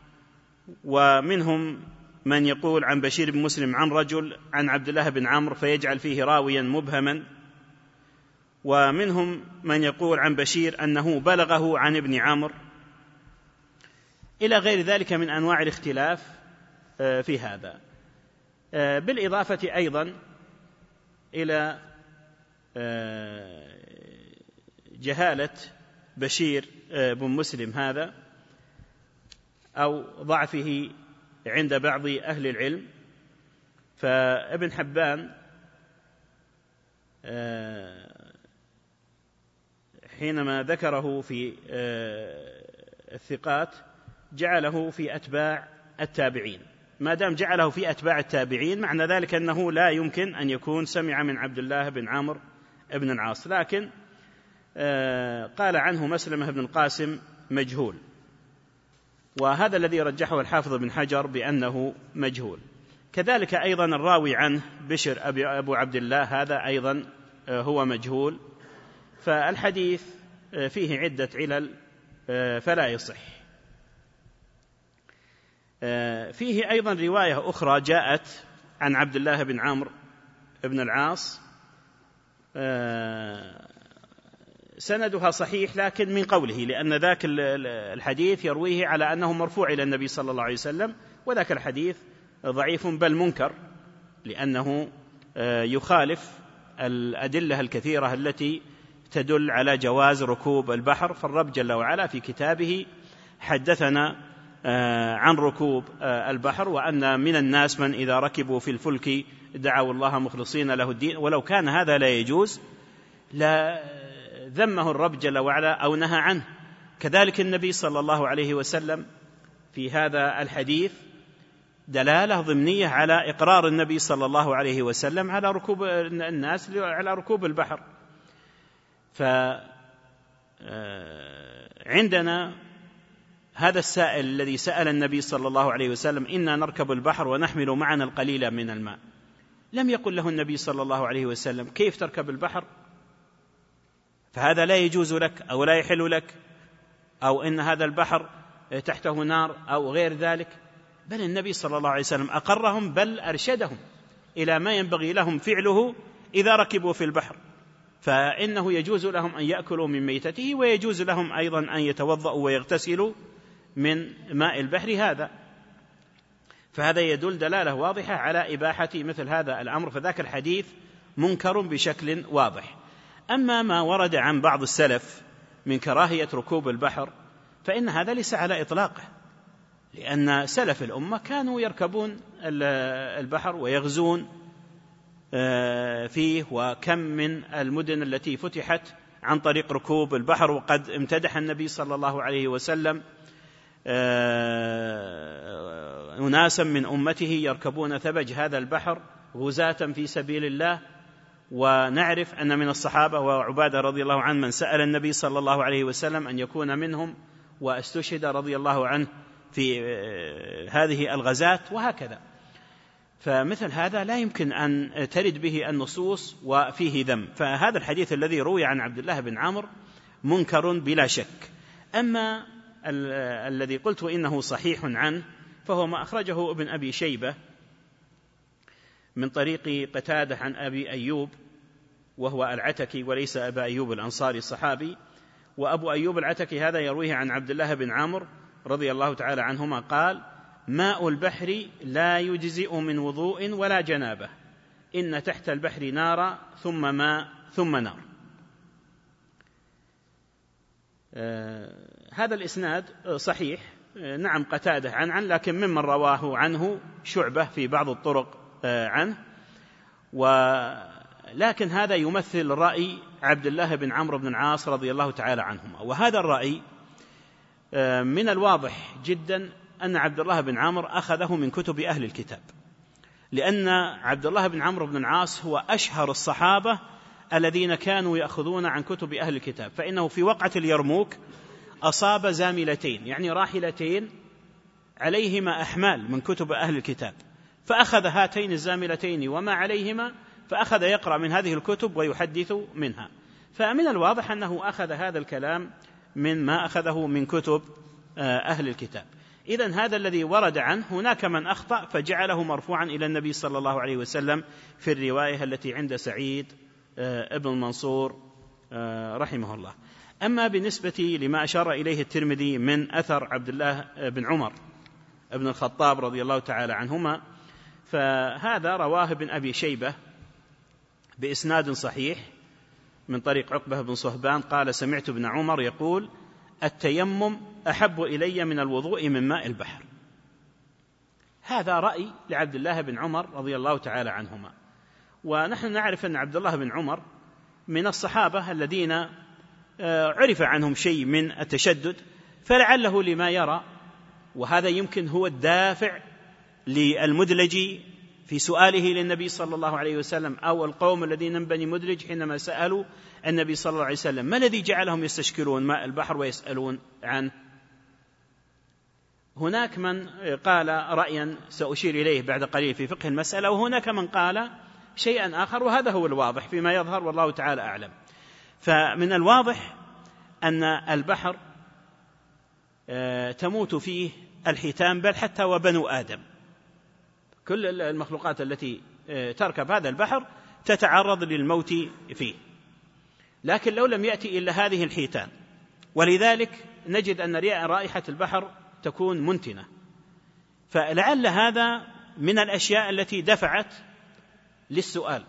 A: ومنهم من يقول عن بشير بن مسلم عن رجل عن عبد الله بن عمرو فيجعل فيه راويا مبهما، ومنهم من يقول عن بشير أنه بلغه عن ابن عمرو، إلى غير ذلك من أنواع الاختلاف في هذا، بالإضافة أيضا إلى جهالة بشير بن مسلم هذا أو ضعفه عند بعض أهل العلم. فابن حبان حينما ذكره في الثقات جعله في أتباع التابعين. ما دام جعله في أتباع التابعين معنى ذلك أنه لا يمكن أن يكون سمع من عبد الله بن عمرو بن العاص، لكن قال عنه مسلمة بن القاسم مجهول، وهذا الذي رجحه الحافظ بن حجر بأنه مجهول. كذلك أيضا الراوي عنه بشر أبو عبد الله، هذا أيضا هو مجهول، فالحديث فيه عدة علل فلا يصح. فيه أيضا رواية أخرى جاءت عن عبد الله بن عمرو بن العاص سندها صحيح لكن من قوله، لأن ذاك الحديث يرويه على أنه مرفوع إلى النبي صلى الله عليه وسلم، وذاك الحديث ضعيف بل منكر، لأنه يخالف الأدلة الكثيرة التي تدل على جواز ركوب البحر. فالرب جل وعلا في كتابه حدثنا عن ركوب البحر، وأن من الناس من إذا ركبوا في الفلك دعوا الله مخلصين له الدين، ولو كان هذا لا يجوز لا ذمه الرب جل وعلا أو نهى عنه. كذلك النبي صلى الله عليه وسلم في هذا الحديث دلالة ضمنية على إقرار النبي صلى الله عليه وسلم على ركوب الناس على ركوب البحر. فعندنا هذا السائل الذي سأل النبي صلى الله عليه وسلم: إنا نركب البحر ونحمل معنا القليل من الماء. لم يقل له النبي صلى الله عليه وسلم: كيف تركب البحر؟ فهذا لا يجوز لك أو لا يحل لك، أو إن هذا البحر تحته نار أو غير ذلك، بل النبي صلى الله عليه وسلم أقرهم بل أرشدهم إلى ما ينبغي لهم فعله إذا ركبوا في البحر، فإنه يجوز لهم أن يأكلوا من ميتته، ويجوز لهم أيضا أن يتوضأوا ويغتسلوا من ماء البحر هذا. فهذا يدل دلالة واضحة على إباحة مثل هذا الأمر، فذاك الحديث منكر بشكل واضح. أما ما ورد عن بعض السلف من كراهية ركوب البحر فإن هذا ليس على إطلاقه، لأن سلف الأمة كانوا يركبون البحر ويغزون فيه، وكم من المدن التي فتحت عن طريق ركوب البحر. وقد امتدح النبي صلى الله عليه وسلم أناسا من أمته يركبون ثبج هذا البحر غزاة في سبيل الله. ونعرف أن من الصحابة وعبادة رضي الله عنه من سأل النبي صلى الله عليه وسلم أن يكون منهم، واستشهد رضي الله عنه في هذه الغزاة، وهكذا. فمثل هذا لا يمكن أن ترد به النصوص وفيه ذم. فهذا الحديث الذي روي عن عبد الله بن عمرو منكر بلا شك. أما الذي قلت إنه صحيح عنه فهو ما أخرجه ابن أبي شيبة من طريق قتادة عن أبي أيوب، وهو العتكي وليس أبا أيوب الأنصاري الصحابي. وأبو أيوب العتكي هذا يرويه عن عبد الله بن عمرو رضي الله تعالى عنهما قال: ماء البحر لا يجزئ من وضوء ولا جنابة، إن تحت البحر نارا ثم ماء ثم نار. هذا الإسناد صحيح، نعم قتادة عن لكن ممن رواه عنه شعبة في بعض الطرق عنه، ولكن هذا يمثل رأي عبد الله بن عمرو بن العاص رضي الله تعالى عنهما. وهذا الرأي من الواضح جدا أن عبد الله بن عمرو أخذه من كتب أهل الكتاب، لأن عبد الله بن عمرو بن العاص هو أشهر الصحابة الذين كانوا يأخذون عن كتب أهل الكتاب، فإنه في وقعة اليرموك أصاب زاملتين، يعني راحلتين عليهما أحمال من كتب أهل الكتاب، فأخذ هاتين الزاملتين وما عليهما، فأخذ يقرأ من هذه الكتب ويحدث منها. فمن الواضح أنه أخذ هذا الكلام من ما أخذه من كتب أهل الكتاب. إذن هذا الذي ورد عنه هناك من أخطأ فجعله مرفوعا إلى النبي صلى الله عليه وسلم في الرواية التي عند سعيد ابن منصور رحمه الله. أما بالنسبة لما أشار إليه الترمذي من أثر عبد الله بن عمر ابن الخطاب رضي الله تعالى عنهما، فهذا رواه ابن أبي شيبة بإسناد صحيح من طريق عقبة بن صهبان قال: سمعت ابن عمر يقول: التيمم أحب إلي من الوضوء من ماء البحر. هذا رأي لعبد الله بن عمر رضي الله تعالى عنهما. ونحن نعرف أن عبد الله بن عمر من الصحابة الذين عرف عنهم شيء من التشدد، فلعله لما يرى، وهذا يمكن هو الدافع للمدلج في سؤاله للنبي صلى الله عليه وسلم، أو القوم الذين من بني مدلج حينما سألوا النبي صلى الله عليه وسلم ما الذي جعلهم يستشكلون ماء البحر ويسألون عنه. هناك من قال رأيا سأشير إليه بعد قليل في فقه المسألة، وهناك من قال شيئا آخر، وهذا هو الواضح فيما يظهر والله تعالى أعلم. فمن الواضح أن البحر تموت فيه الحيتان، بل حتى وبنو آدم، كل المخلوقات التي تركب هذا البحر تتعرض للموت فيه. لكن لو لم يأتي إلا هذه الحيتان، ولذلك نجد أن رائحة البحر تكون منتنة، فلعل هذا من الأشياء التي دفعت للسؤال،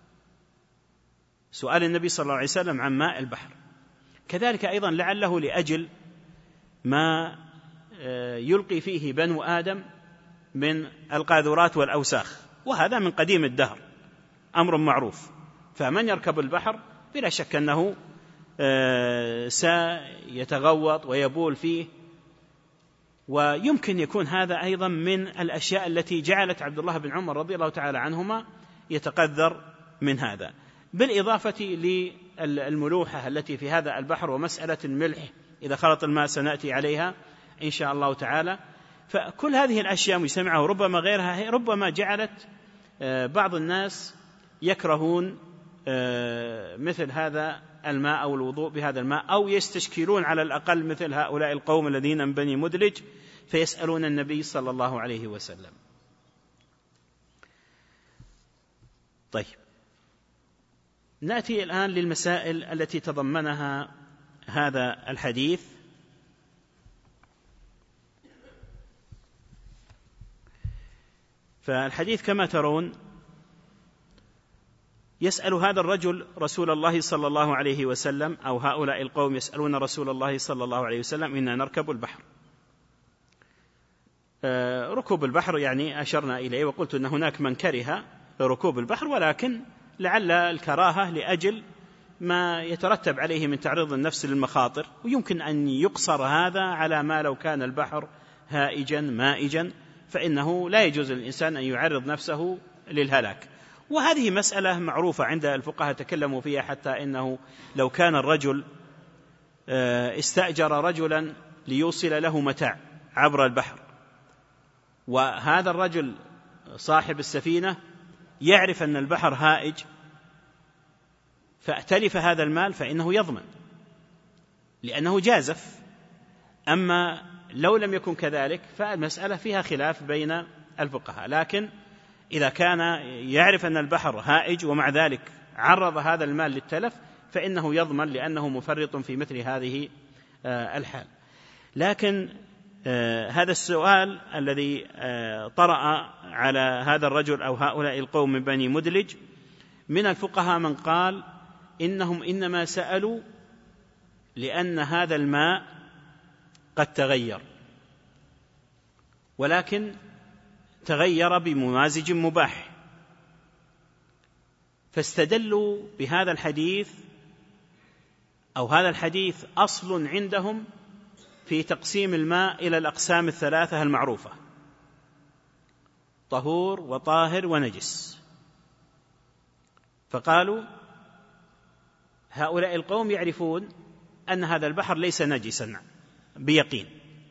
A: سؤال النبي صلى الله عليه وسلم عن ماء البحر. كذلك أيضا لعله لأجل ما يلقي فيه بنو آدم من القاذورات والأوساخ، وهذا من قديم الدهر أمر معروف. فمن يركب البحر بلا شك أنه سيتغوط ويبول فيه، ويمكن يكون هذا أيضا من الأشياء التي جعلت عبد الله بن عمر رضي الله تعالى عنهما يتقذر من هذا، بالإضافة للملوحة التي في هذا البحر، ومسألة الملح إذا خلط الماء سنأتي عليها إن شاء الله تعالى. فكل هذه الأشياء مجتمعة وربما غيرها ربما جعلت بعض الناس يكرهون مثل هذا الماء أو الوضوء بهذا الماء، أو يستشكلون على الأقل مثل هؤلاء القوم الذين من بني مدلج فيسألون النبي صلى الله عليه وسلم. طيب، نأتي الآن للمسائل التي تضمنها هذا الحديث. فالحديث كما ترون يسأل هذا الرجل رسول الله صلى الله عليه وسلم، أو هؤلاء القوم يسألون رسول الله صلى الله عليه وسلم: إننا نركب البحر. ركوب البحر يعني أشرنا إليه وقلت أن هناك من كره ركوب البحر، ولكن لعل الكراهة لأجل ما يترتب عليه من تعريض النفس للمخاطر، ويمكن أن يقصر هذا على ما لو كان البحر هائجا مائجا، فإنه لا يجوز للإنسان أن يعرض نفسه للهلاك. وهذه مسألة معروفة عند الفقهاء تكلموا فيها، حتى إنه لو كان الرجل استأجر رجلا ليوصل له متاع عبر البحر، وهذا الرجل صاحب السفينة يعرف أن البحر هائج فأتلف هذا المال، فإنه يضمن لأنه جازف. أما لو لم يكن كذلك فالمسألة فيها خلاف بين الفقهاء، لكن إذا كان يعرف أن البحر هائج ومع ذلك عرض هذا المال للتلف فإنه يضمن، لأنه مفرط في مثل هذه الحال. لكن هذا السؤال الذي طرأ على هذا الرجل أو هؤلاء القوم من بني مدلج، من الفقهاء من قال إنهم إنما سألوا لأن هذا الماء قد تغير، ولكن تغير بممازج مباح، فاستدلوا بهذا الحديث، أو هذا الحديث أصل عندهم في تقسيم الماء إلى الأقسام الثلاثة المعروفة: طهور وطاهر ونجس. فقالوا هؤلاء القوم يعرفون أن هذا البحر ليس نجسا بيقين،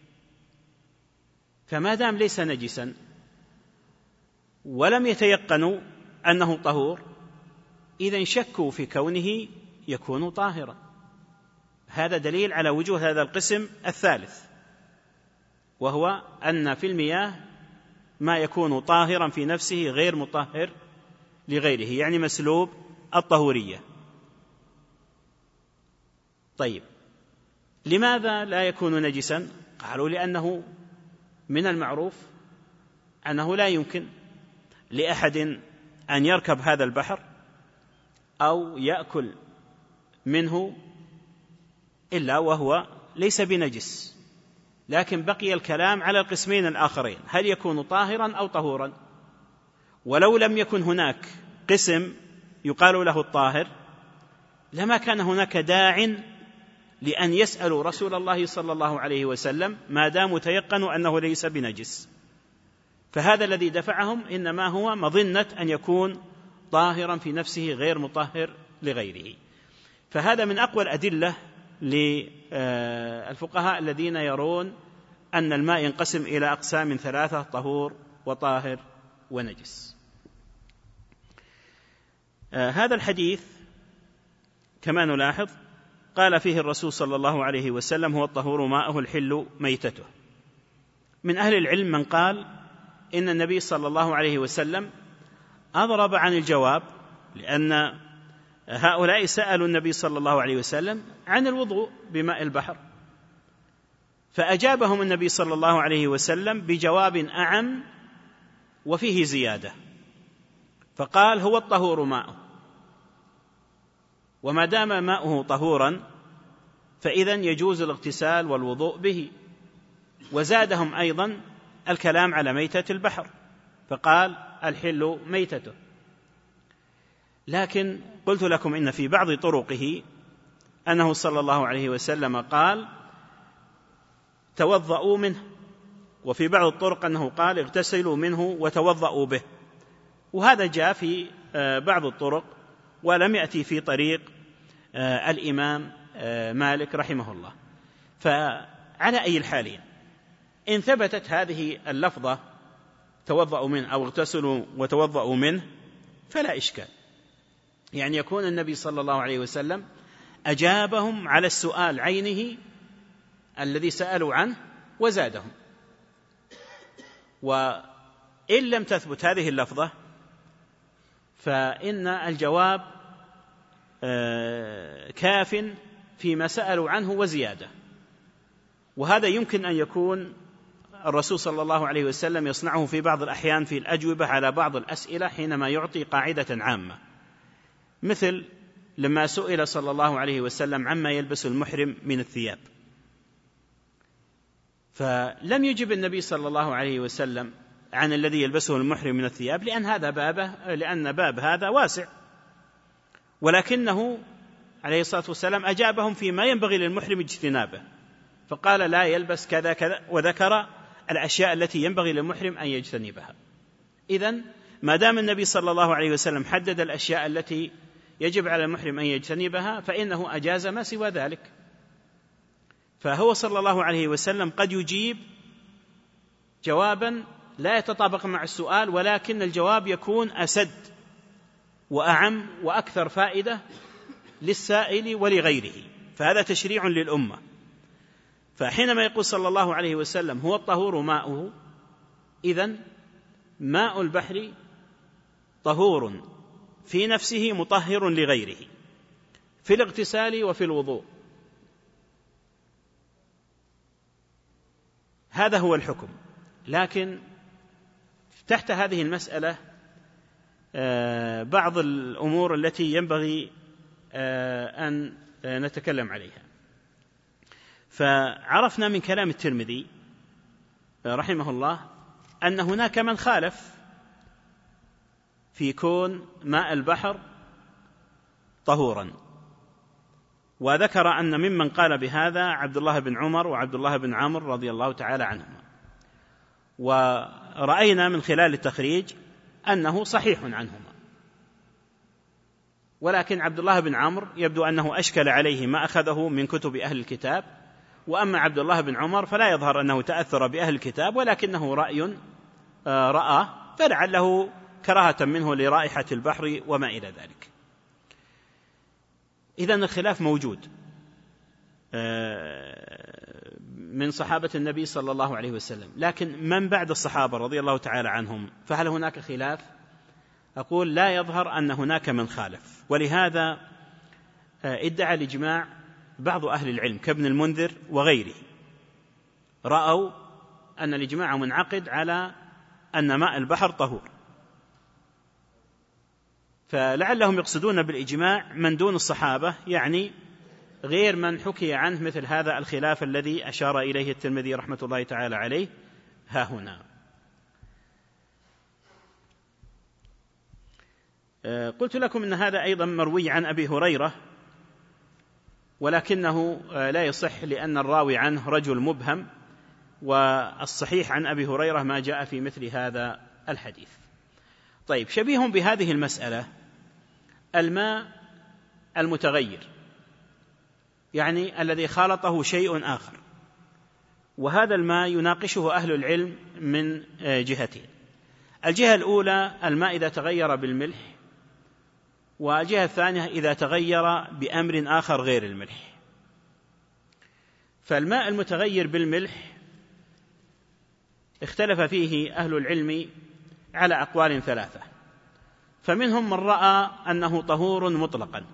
A: فما دام ليس نجسا ولم يتيقنوا أنه طهور، إذن شكوا في كونه يكون طاهرا. هذا دليل على وجود هذا القسم الثالث، وهو أن في المياه ما يكون طاهرا في نفسه غير مطهر لغيره، يعني مسلوب الطهورية. طيب، لماذا لا يكون نجسا؟ قالوا لأنه من المعروف أنه لا يمكن لأحد أن يركب هذا البحر أو يأكل منه إلا وهو ليس بنجس. لكن بقي الكلام على القسمين الآخرين: هل يكون طاهرا أو طهورا؟ ولو لم يكن هناك قسم يقال له الطاهر لما كان هناك داع لأن يسألوا رسول الله صلى الله عليه وسلم ما داموا تيقنوا أنه ليس بنجس. فهذا الذي دفعهم إنما هو مظنة أن يكون طاهرا في نفسه غير مطهر لغيره. فهذا من أقوى الأدلة للفقهاء الذين يرون أن الماء ينقسم إلى أقسام ثلاثة: طهور وطاهر ونجس. هذا الحديث كما نلاحظ قال فيه الرسول صلى الله عليه وسلم: هو الطهور ماءه الحل ميتته. من أهل العلم من قال إن النبي صلى الله عليه وسلم أضرب عن الجواب، لأن هؤلاء سألوا النبي صلى الله عليه وسلم عن الوضوء بماء البحر، فأجابهم النبي صلى الله عليه وسلم بجواب أعم وفيه زيادة، فقال: هو الطهور ماءه، وما دام ماؤه طهورا فإذن يجوز الاغتسال والوضوء به. وزادهم أيضا الكلام على ميتة البحر، فقال: الحل ميتته. لكن قلت لكم إن في بعض طرقه أنه صلى الله عليه وسلم قال: توضؤوا منه، وفي بعض الطرق أنه قال: اغتسلوا منه وتوضؤوا به. وهذا جاء في بعض الطرق ولم يأتي في طريق الإمام مالك رحمه الله. فعلى أي الحالين إن ثبتت هذه اللفظة توضؤوا منه أو اغتسلوا وتوضؤوا منه فلا إشكال، يعني يكون النبي صلى الله عليه وسلم أجابهم على السؤال عينه الذي سألوا عنه وزادهم. وإن لم تثبت هذه اللفظة فإن الجواب كاف فيما سألوا عنه وزيادة. وهذا يمكن أن يكون الرسول صلى الله عليه وسلم يصنعه في بعض الأحيان في الأجوبة على بعض الأسئلة حينما يعطي قاعدة عامة، مثل لما سئل صلى الله عليه وسلم عما يلبس المحرم من الثياب، فلم يجب النبي صلى الله عليه وسلم عن الذي يلبسه المحرم من الثياب لأن باب هذا واسع، ولكنه عليه الصلاة والسلام أجابهم فيما ينبغي للمحرم اجتنابه، فقال لا يلبس كذا كذا، وذكر الأشياء التي ينبغي للمحرم أن يجتنبها. إذن ما دام النبي صلى الله عليه وسلم حدد الأشياء التي يجب على المحرم أن يجتنبها فإنه أجاز ما سوى ذلك. فهو صلى الله عليه وسلم قد يجيب جوابا لا يتطابق مع السؤال، ولكن الجواب يكون أسد وأعم وأكثر فائدة للسائل ولغيره، فهذا تشريع للأمة. فحينما يقول صلى الله عليه وسلم هو الطهور ماؤه، إذن ماء البحر طهور في نفسه مطهر لغيره في الاغتسال وفي الوضوء. هذا هو الحكم. لكن تحت هذه المسألة بعض الأمور التي ينبغي أن نتكلم عليها. فعرفنا من كلام الترمذي رحمه الله أن هناك من خالف في كون ماء البحر طهورا، وذكر أن ممن قال بهذا عبد الله بن عمر وعبد الله بن عمرو رضي الله تعالى عنهما، ورأينا من خلال التخريج أنه صحيح عنهما، ولكن عبد الله بن عمرو يبدو أنه أشكل عليه ما أخذه من كتب أهل الكتاب، وأما عبد الله بن عمر فلا يظهر أنه تأثر بأهل الكتاب، ولكنه رأي رأى فلعله كراهة منه لرائحة البحر وما إلى ذلك. إذن الخلاف موجود من صحابة النبي صلى الله عليه وسلم، لكن من بعد الصحابة رضي الله تعالى عنهم فهل هناك خلاف؟ أقول لا يظهر أن هناك من خالف، ولهذا ادعى الإجماع بعض أهل العلم كابن المنذر وغيره، رأوا أن الإجماع منعقد على أن ماء البحر طهور، فلعلهم يقصدون بالإجماع من دون الصحابة، يعني غير من حكي عنه مثل هذا الخلاف الذي أشار إليه الترمذي رحمة الله تعالى عليه ها هنا. قلت لكم أن هذا أيضا مروي عن أبي هريرة، ولكنه لا يصح لأن الراوي عنه رجل مبهم، والصحيح عن أبي هريرة ما جاء في مثل هذا الحديث. طيب، شبيه بهذه المسألة الماء المتغير، يعني الذي خالطه شيء آخر، وهذا الماء يناقشه أهل العلم من جهتين. الجهة الأولى الماء إذا تغير بالملح، والجهة الثانية إذا تغير بأمر آخر غير الملح. فالماء المتغير بالملح اختلف فيه أهل العلم على أقوال ثلاثة، فمنهم من رأى أنه طهور مطلقا،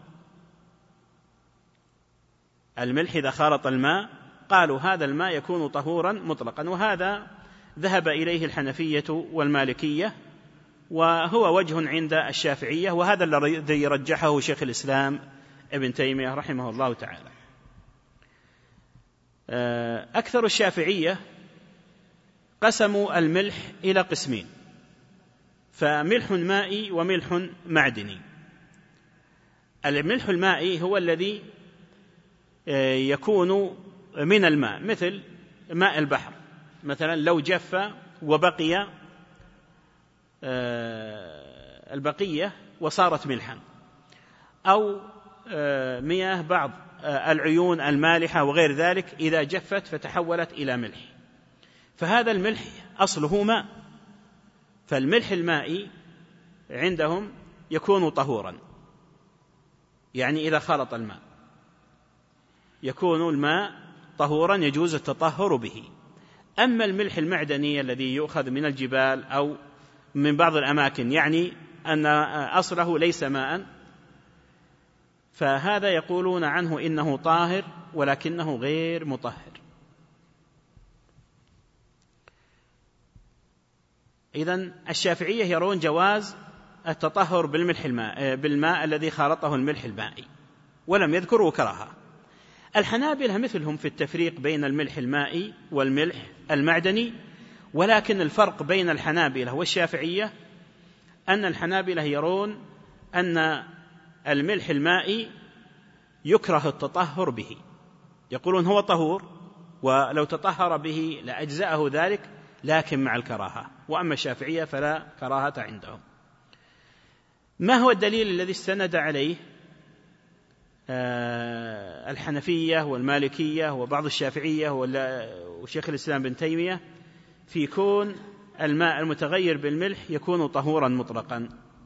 A: الملح إذا خالط الماء قالوا هذا الماء يكون طهورا مطلقا، وهذا ذهب إليه الحنفية والمالكية، وهو وجه عند الشافعية، وهذا الذي رجحه شيخ الإسلام ابن تيمية رحمه الله تعالى. أكثر الشافعية قسموا الملح إلى قسمين، فملح مائي وملح معدني. الملح المائي هو الذي يكون من الماء، مثل ماء البحر مثلا، لو جف وبقي البقية وصارت ملحا، أو مياه بعض العيون المالحة وغير ذلك إذا جفت فتحولت إلى ملح، فهذا الملح أصله ماء. فالملح المائي عندهم يكون طهورا، يعني إذا خلط الماء يكون الماء طهورا يجوز التطهر به. أما الملح المعدني الذي يؤخذ من الجبال أو من بعض الأماكن، يعني أن أصله ليس ماء، فهذا يقولون عنه إنه طاهر ولكنه غير مطهر. إذن الشافعية يرون جواز التطهر بالماء الذي خالطه الملح المائي، ولم يذكروا كراهة. الحنابلة مثلهم في التفريق بين الملح المائي والملح المعدني، ولكن الفرق بين الحنابلة والشافعية أن الحنابلة يرون أن الملح المائي يكره التطهر به، يقولون هو طهور ولو تطهر به لأجزأه ذلك، لكن مع الكراهة. وأما الشافعية فلا كراهة عندهم. ما هو الدليل الذي استند عليه الحنفية والمالكية وبعض الشافعية وشيخ الإسلام بن تيمية في كون الماء المتغير بالملح يكون طهورا مطلقا؟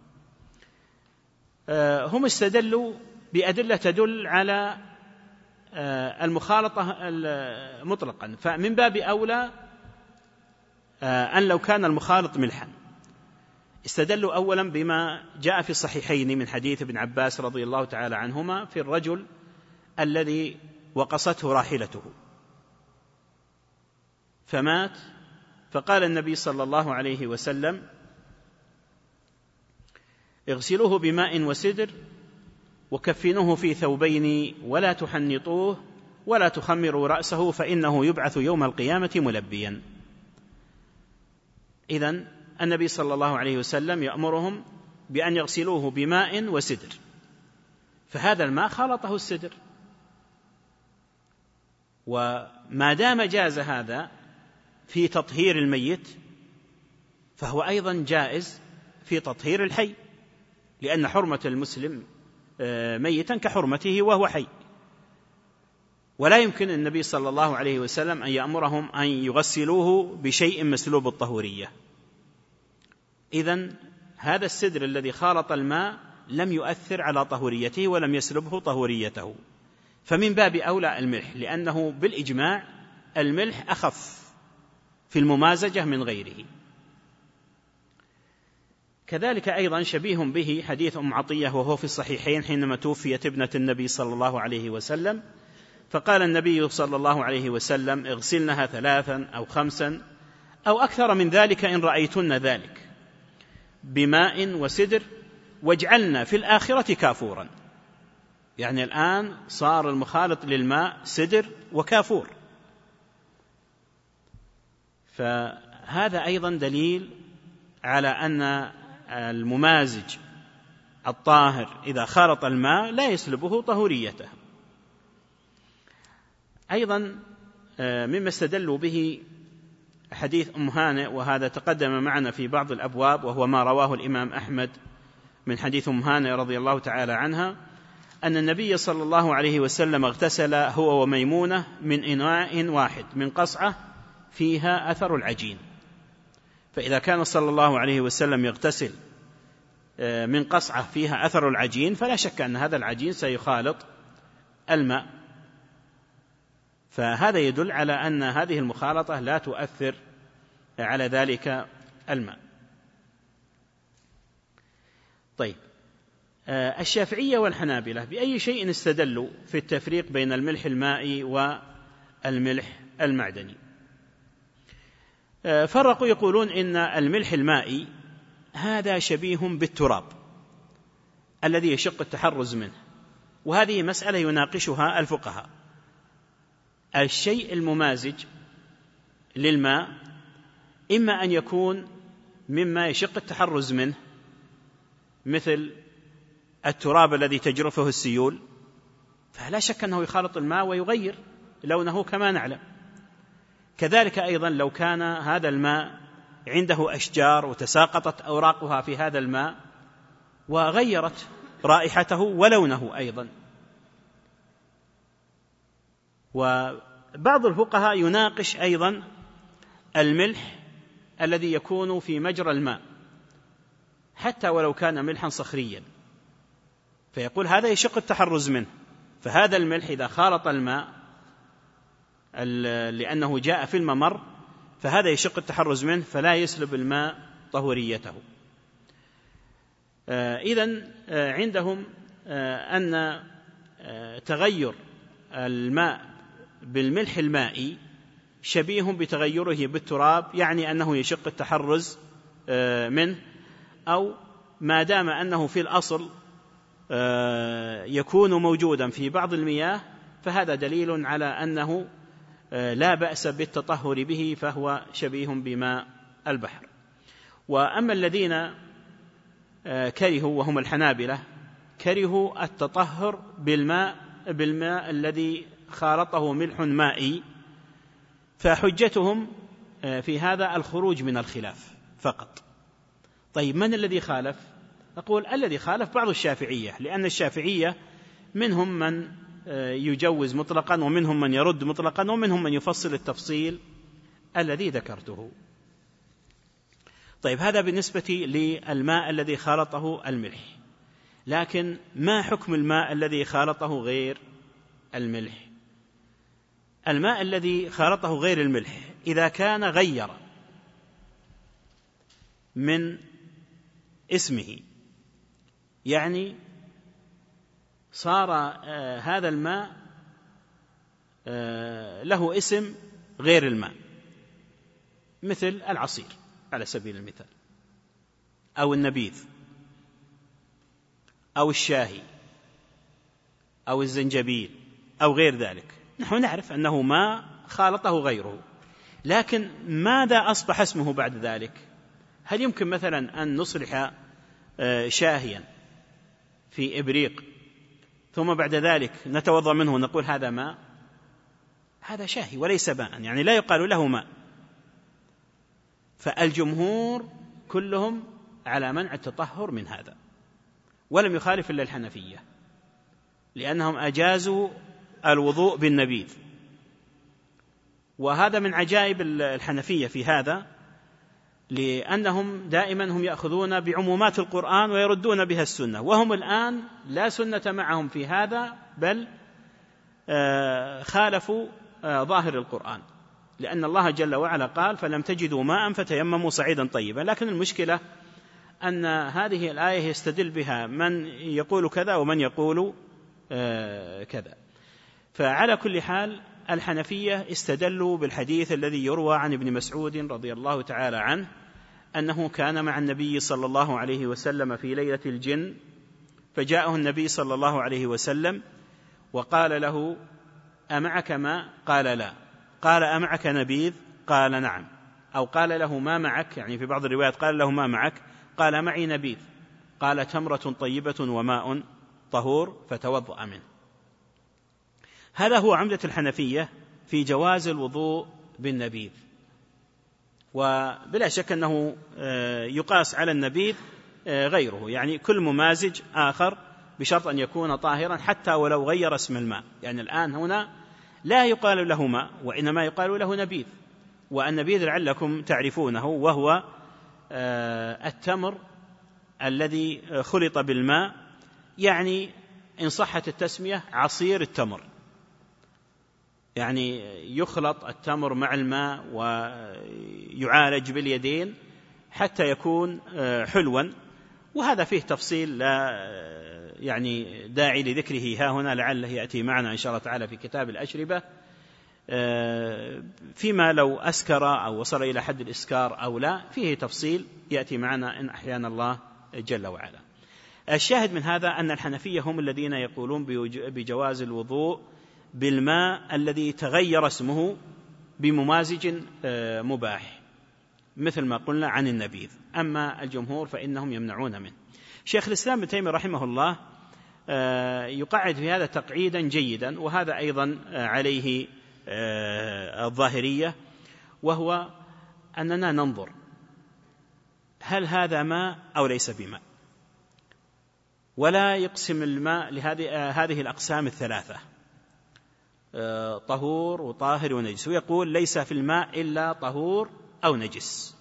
A: هم استدلوا بأدلة تدل على المخالطة مطلقا، فمن باب أولى أن لو كان المخالط ملحا. استدلوا أولا بما جاء في الصحيحين من حديث ابن عباس رضي الله تعالى عنهما في الرجل الذي وقصته راحلته فمات، فقال النبي صلى الله عليه وسلم: اغسلوه بماء وسدر وكفنوه في ثوبين ولا تحنطوه ولا تخمروا رأسه فإنه يبعث يوم القيامة ملبيا. إذن النبي صلى الله عليه وسلم يأمرهم بأن يغسلوه بماء وسدر، فهذا الماء خالطه السدر، وما دام جاز هذا في تطهير الميت فهو أيضا جائز في تطهير الحي، لأن حرمة المسلم ميتا كحرمته وهو حي، ولا يمكن النبي صلى الله عليه وسلم أن يأمرهم أن يغسلوه بشيء مسلوب الطهورية. إذن هذا السدر الذي خالط الماء لم يؤثر على طهوريته ولم يسلبه طهوريته، فمن باب أولى الملح، لأنه بالإجماع الملح أخف في الممازجة من غيره. كذلك أيضا شبيه به حديث أم عطية وهو في الصحيحين حينما توفيت ابنة النبي صلى الله عليه وسلم، فقال النبي صلى الله عليه وسلم: اغسلنها 3 أو 5 أو أكثر من ذلك إن رأيتن ذلك بماء وسدر واجعلنا في الآخرة كافورا. يعني الآن صار المخالط للماء سدر وكافور، فهذا أيضا دليل على أن الممازج الطاهر إذا خالط الماء لا يسلبه طهوريته. أيضا مما استدلوا به حديث أم هانئ، وهذا تقدم معنا في بعض الأبواب، وهو ما رواه الإمام أحمد من حديث أم هانئ رضي الله تعالى عنها أن النبي صلى الله عليه وسلم اغتسل هو وميمونة من إناء واحد من قصعة فيها أثر العجين. فإذا كان صلى الله عليه وسلم يغتسل من قصعة فيها أثر العجين فلا شك أن هذا العجين سيخالط الماء، فهذا يدل على أن هذه المخالطة لا تؤثر على ذلك الماء. طيب، الشافعية والحنابلة بأي شيء استدلوا في التفريق بين الملح المائي والملح المعدني؟ فرقوا يقولون إن الملح المائي هذا شبيه بالتراب الذي يشق التحرز منه، وهذه مسألة يناقشها الفقهاء. الشيء الممازج للماء إما أن يكون مما يشق التحرز منه مثل التراب الذي تجرفه السيول، فلا شك أنه يخالط الماء ويغير لونه كما نعلم. كذلك أيضا لو كان هذا الماء عنده أشجار وتساقطت أوراقها في هذا الماء وغيرت رائحته ولونه أيضا. وبعض الفقهاء يناقش أيضا الملح الذي يكون في مجرى الماء حتى ولو كان ملحا صخريا، فيقول هذا يشق التحرز منه، فهذا الملح إذا خالط الماء لأنه جاء في الممر فهذا يشق التحرز منه فلا يسلب الماء طهوريته. إذن عندهم أن تغير الماء بالملح المائي شبيه بتغيره بالتراب، يعني أنه يشق التحرز منه، أو ما دام أنه في الأصل يكون موجودا في بعض المياه فهذا دليل على أنه لا بأس بالتطهر به، فهو شبيه بماء البحر. وأما الذين كرهوا وهم الحنابلة كرهوا التطهر بالماء الذي خالطه ملح مائي، فحجتهم في هذا الخروج من الخلاف فقط. طيب من الذي خالف؟ أقول الذي خالف بعض الشافعية، لأن الشافعية منهم من يجوز مطلقا ومنهم من يرد مطلقا ومنهم من يفصل التفصيل الذي ذكرته. طيب هذا بالنسبة للماء الذي خالطه الملح، لكن ما حكم الماء الذي خالطه غير الملح؟ الماء الذي خالطه غير الملح إذا كان غير من اسمه، يعني صار هذا الماء له اسم غير الماء، مثل العصير على سبيل المثال، أو النبيذ، أو الشاهي، أو الزنجبيل، أو غير ذلك. نحن نعرف أنه ما خالطه غيره، لكن ماذا أصبح اسمه بعد ذلك؟ هل يمكن مثلا أن نصلح شاهيا في إبريق ثم بعد ذلك نتوضأ منه ونقول هذا ماء؟ هذا شاهي وليس ماء، يعني لا يقال له ماء. فالجمهور كلهم على منع التطهر من هذا، ولم يخالف إلا الحنفية، لأنهم أجازوا الوضوء بالنبيذ. وهذا من عجائب الحنفية في هذا، لأنهم دائما هم يأخذون بعمومات القرآن ويردون بها السنة، وهم الآن لا سنة معهم في هذا، بل خالفوا ظاهر القرآن، لأن الله جل وعلا قال فلم تجدوا ماء فتيمموا صعيدا طيبا. لكن المشكلة أن هذه الآية يستدل بها من يقول كذا ومن يقول كذا. فعلى كل حال الحنفية استدلوا بالحديث الذي يروى عن ابن مسعود رضي الله تعالى عنه أنه كان مع النبي صلى الله عليه وسلم في ليلة الجن، فجاءه النبي صلى الله عليه وسلم وقال له أمعك ماء؟ قال لا. قال أمعك نبيذ؟ قال نعم. أو قال له ما معك، يعني في بعض الروايات قال له ما معك؟ قال معي نبيذ. قال تمرة طيبة وماء طهور فتوضأ منه. هذا هو عمدة الحنفية في جواز الوضوء بالنبيذ، وبلا شك أنه يقاس على النبيذ غيره، يعني كل ممازج آخر بشرط أن يكون طاهرا حتى ولو غير اسم الماء. يعني الآن هنا لا يقال له ماء وإنما يقال له نبيذ، والنبيذ لعلكم تعرفونه وهو التمر الذي خلط بالماء، يعني إن صحت التسمية عصير التمر، يعني يخلط التمر مع الماء ويعالج باليدين حتى يكون حلوا. وهذا فيه تفصيل لا يعني داعي لذكره ها هنا، لعله يأتي معنا إن شاء الله تعالى في كتاب الأشربة، فيما لو أسكر أو وصل إلى حد الإسكار أو لا، فيه تفصيل يأتي معنا إن أحيانا الله جل وعلا. الشاهد من هذا أن الحنفية هم الذين يقولون بجواز الوضوء بالماء الذي تغير اسمه بممازج مباح، مثل ما قلنا عن النبيذ. أما الجمهور فإنهم يمنعون منه. شيخ الإسلام ابن تيمية رحمه الله يقعد في هذا تقعيدا جيدا، وهذا أيضا عليه الظاهرية، وهو أننا ننظر هل هذا ماء أو ليس بماء، ولا يقسم الماء لهذه الأقسام الثلاثة، طهور وطاهر ونجس، ويقول ليس في الماء إلا طهور أو نجس.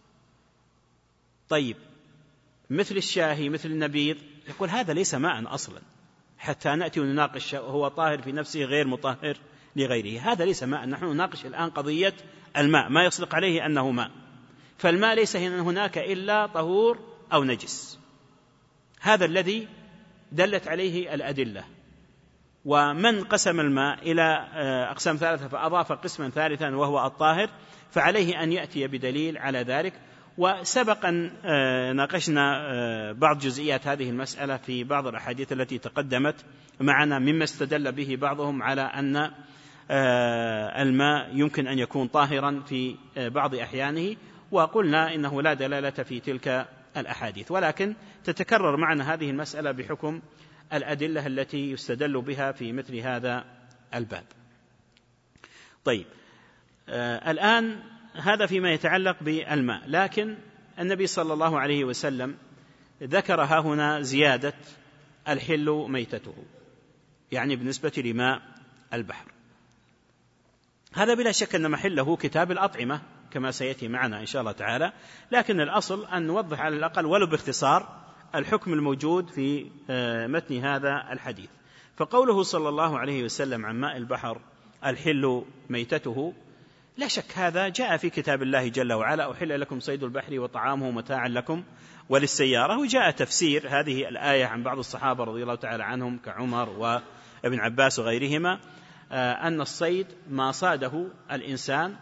A: طيب مثل الشاهي مثل النبيذ يقول هذا ليس ماء أصلا، حتى نأتي ونناقش هو طاهر في نفسه غير مطهر لغيره، هذا ليس ماء. نحن نناقش الآن قضية الماء، ما يصدق عليه أنه ماء، فالماء ليس هناك إلا طهور أو نجس. هذا الذي دلت عليه الأدلة. ومن قسم الماء إلى أقسام ثلاثة فأضاف قسما ثالثا وهو الطاهر فعليه أن يأتي بدليل على ذلك. وسبق أن ناقشنا بعض جزئيات هذه المسألة في بعض الأحاديث التي تقدمت معنا، مما استدل به بعضهم على أن الماء يمكن أن يكون طاهرا في بعض أحيانه، وقلنا إنه لا دلالة في تلك الأحاديث، ولكن تتكرر معنا هذه المسألة بحكم الأدلة التي يستدل بها في مثل هذا الباب. طيب، الآن هذا فيما يتعلق بالماء، لكن النبي صلى الله عليه وسلم ذكر ها هنا زيادة الحل ميتته، يعني بالنسبة لماء البحر. هذا بلا شك أن محله كتاب الأطعمة كما سيأتي معنا إن شاء الله تعالى، لكن الأصل أن نوضح على الأقل ولو باختصار الحكم الموجود في متن هذا الحديث. فقوله صلى الله عليه وسلم عن ماء البحر الحل ميتته، لا شك هذا جاء في كتاب الله جل وعلا: أحل لكم صيد البحر وطعامه متاعا لكم وللسيارة. وجاء تفسير هذه الآية عن بعض الصحابة رضي الله تعالى عنهم كعمر وابن عباس وغيرهما، أن الصيد ما صاده الإنسان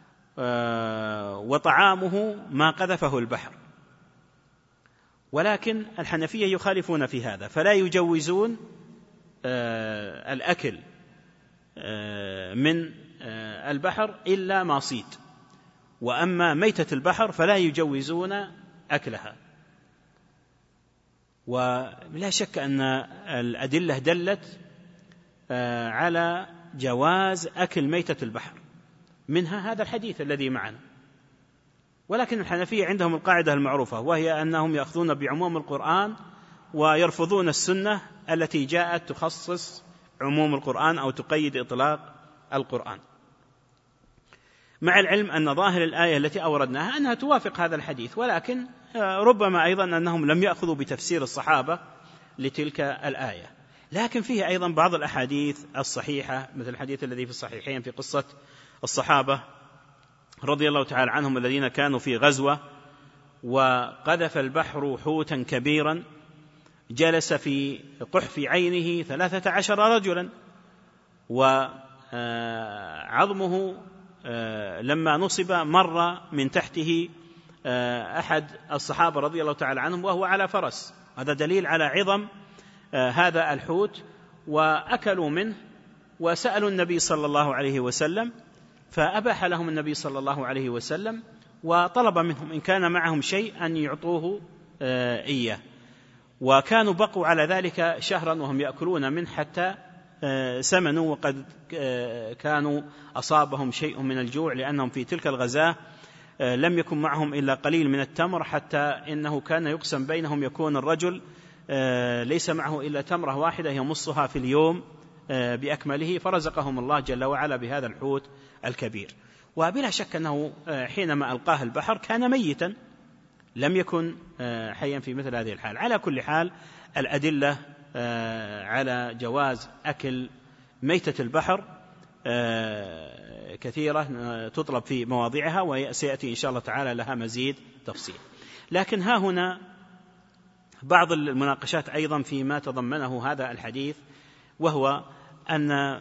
A: وطعامه ما قذفه البحر. ولكن الحنفية يخالفون في هذا، فلا يجوزون الأكل من البحر إلا ما صيد، وأما ميتة البحر فلا يجوزون أكلها. ولا شك أن الأدلة دلت على جواز أكل ميتة البحر، منها هذا الحديث الذي معنا. ولكن الحنفية عندهم القاعدة المعروفة، وهي أنهم يأخذون بعموم القرآن ويرفضون السنة التي جاءت تخصص عموم القرآن أو تقيد إطلاق القرآن، مع العلم أن ظاهر الآية التي أوردناها أنها توافق هذا الحديث، ولكن ربما أيضا أنهم لم يأخذوا بتفسير الصحابة لتلك الآية. لكن فيه أيضا بعض الأحاديث الصحيحة، مثل الحديث الذي في الصحيحين في قصة الصحابة رضي الله تعالى عنهم الذين كانوا في غزوة وقذف البحر حوتا كبيرا جلس في قحف عينه 13 رجلا، وعظمه لما نصب مر من تحته أحد الصحابة رضي الله تعالى عنهم وهو على فرس. هذا دليل على عظم هذا الحوت. وأكلوا منه وسألوا النبي صلى الله عليه وسلم، فأباح لهم النبي صلى الله عليه وسلم وطلب منهم إن كان معهم شيء أن يعطوه إياه. وكانوا بقوا على ذلك شهرا وهم يأكلون منه حتى سمنوا، وقد كانوا أصابهم شيء من الجوع، لأنهم في تلك الغزاة لم يكن معهم إلا قليل من التمر، حتى إنه كان يقسم بينهم، يكون الرجل ليس معه إلا تمرة واحدة يمصها في اليوم بأكمله، فرزقهم الله جل وعلا بهذا الحوت الكبير. وبلا شك أنه حينما ألقاه البحر كان ميتا، لم يكن حيا في مثل هذه الحال. على كل حال الأدلة على جواز أكل ميتة البحر كثيرة تطلب في مواضعها، وسيأتي إن شاء الله تعالى لها مزيد تفصيل. لكن ها هنا بعض المناقشات أيضا فيما تضمنه هذا الحديث، وهو أن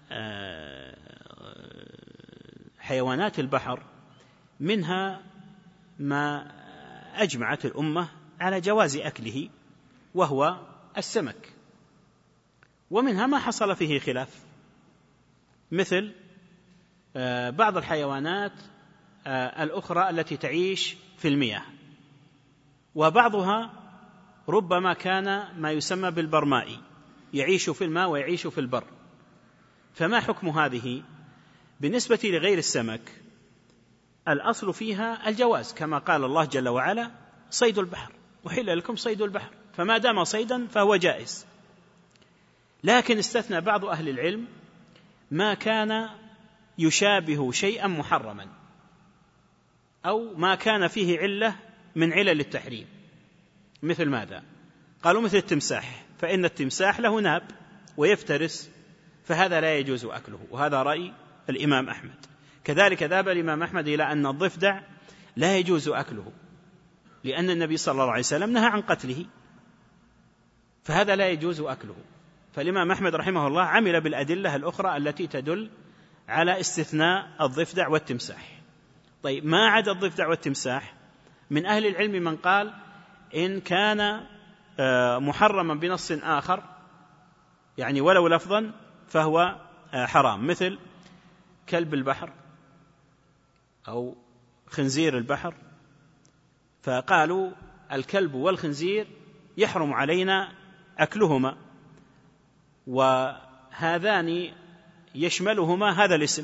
A: حيوانات البحر منها ما أجمعت الأمة على جواز أكله وهو السمك، ومنها ما حصل فيه خلاف، مثل بعض الحيوانات الأخرى التي تعيش في المياه، وبعضها ربما كان ما يسمى بالبرمائي، يعيش في الماء ويعيش في البر. فما حكم هذه؟ بالنسبة لغير السمك الأصل فيها الجواز، كما قال الله جل وعلا: صيد البحر أحل لكم صيد البحر، فما دام صيدا فهو جائز. لكن استثنى بعض أهل العلم ما كان يشابه شيئا محرما، أو ما كان فيه علة من علل التحريم. مثل ماذا؟ قالوا مثل التمساح، فإن التمساح له ناب ويفترس، فهذا لا يجوز أكله، وهذا رأي الإمام أحمد. كذلك ذهب الإمام أحمد إلى أن الضفدع لا يجوز أكله، لأن النبي صلى الله عليه وسلم نهى عن قتله. فهذا لا يجوز أكله. فالإمام أحمد رحمه الله عمل بالأدلة الأخرى التي تدل على استثناء الضفدع والتمساح. طيب ما عدا الضفدع والتمساح من أهل العلم من قال إن كان محرما بنص آخر يعني ولو لفظا فهو حرام، مثل كلب البحر أو خنزير البحر، فقالوا الكلب والخنزير يحرم علينا أكلهما، وهذان يشملهما هذا الاسم،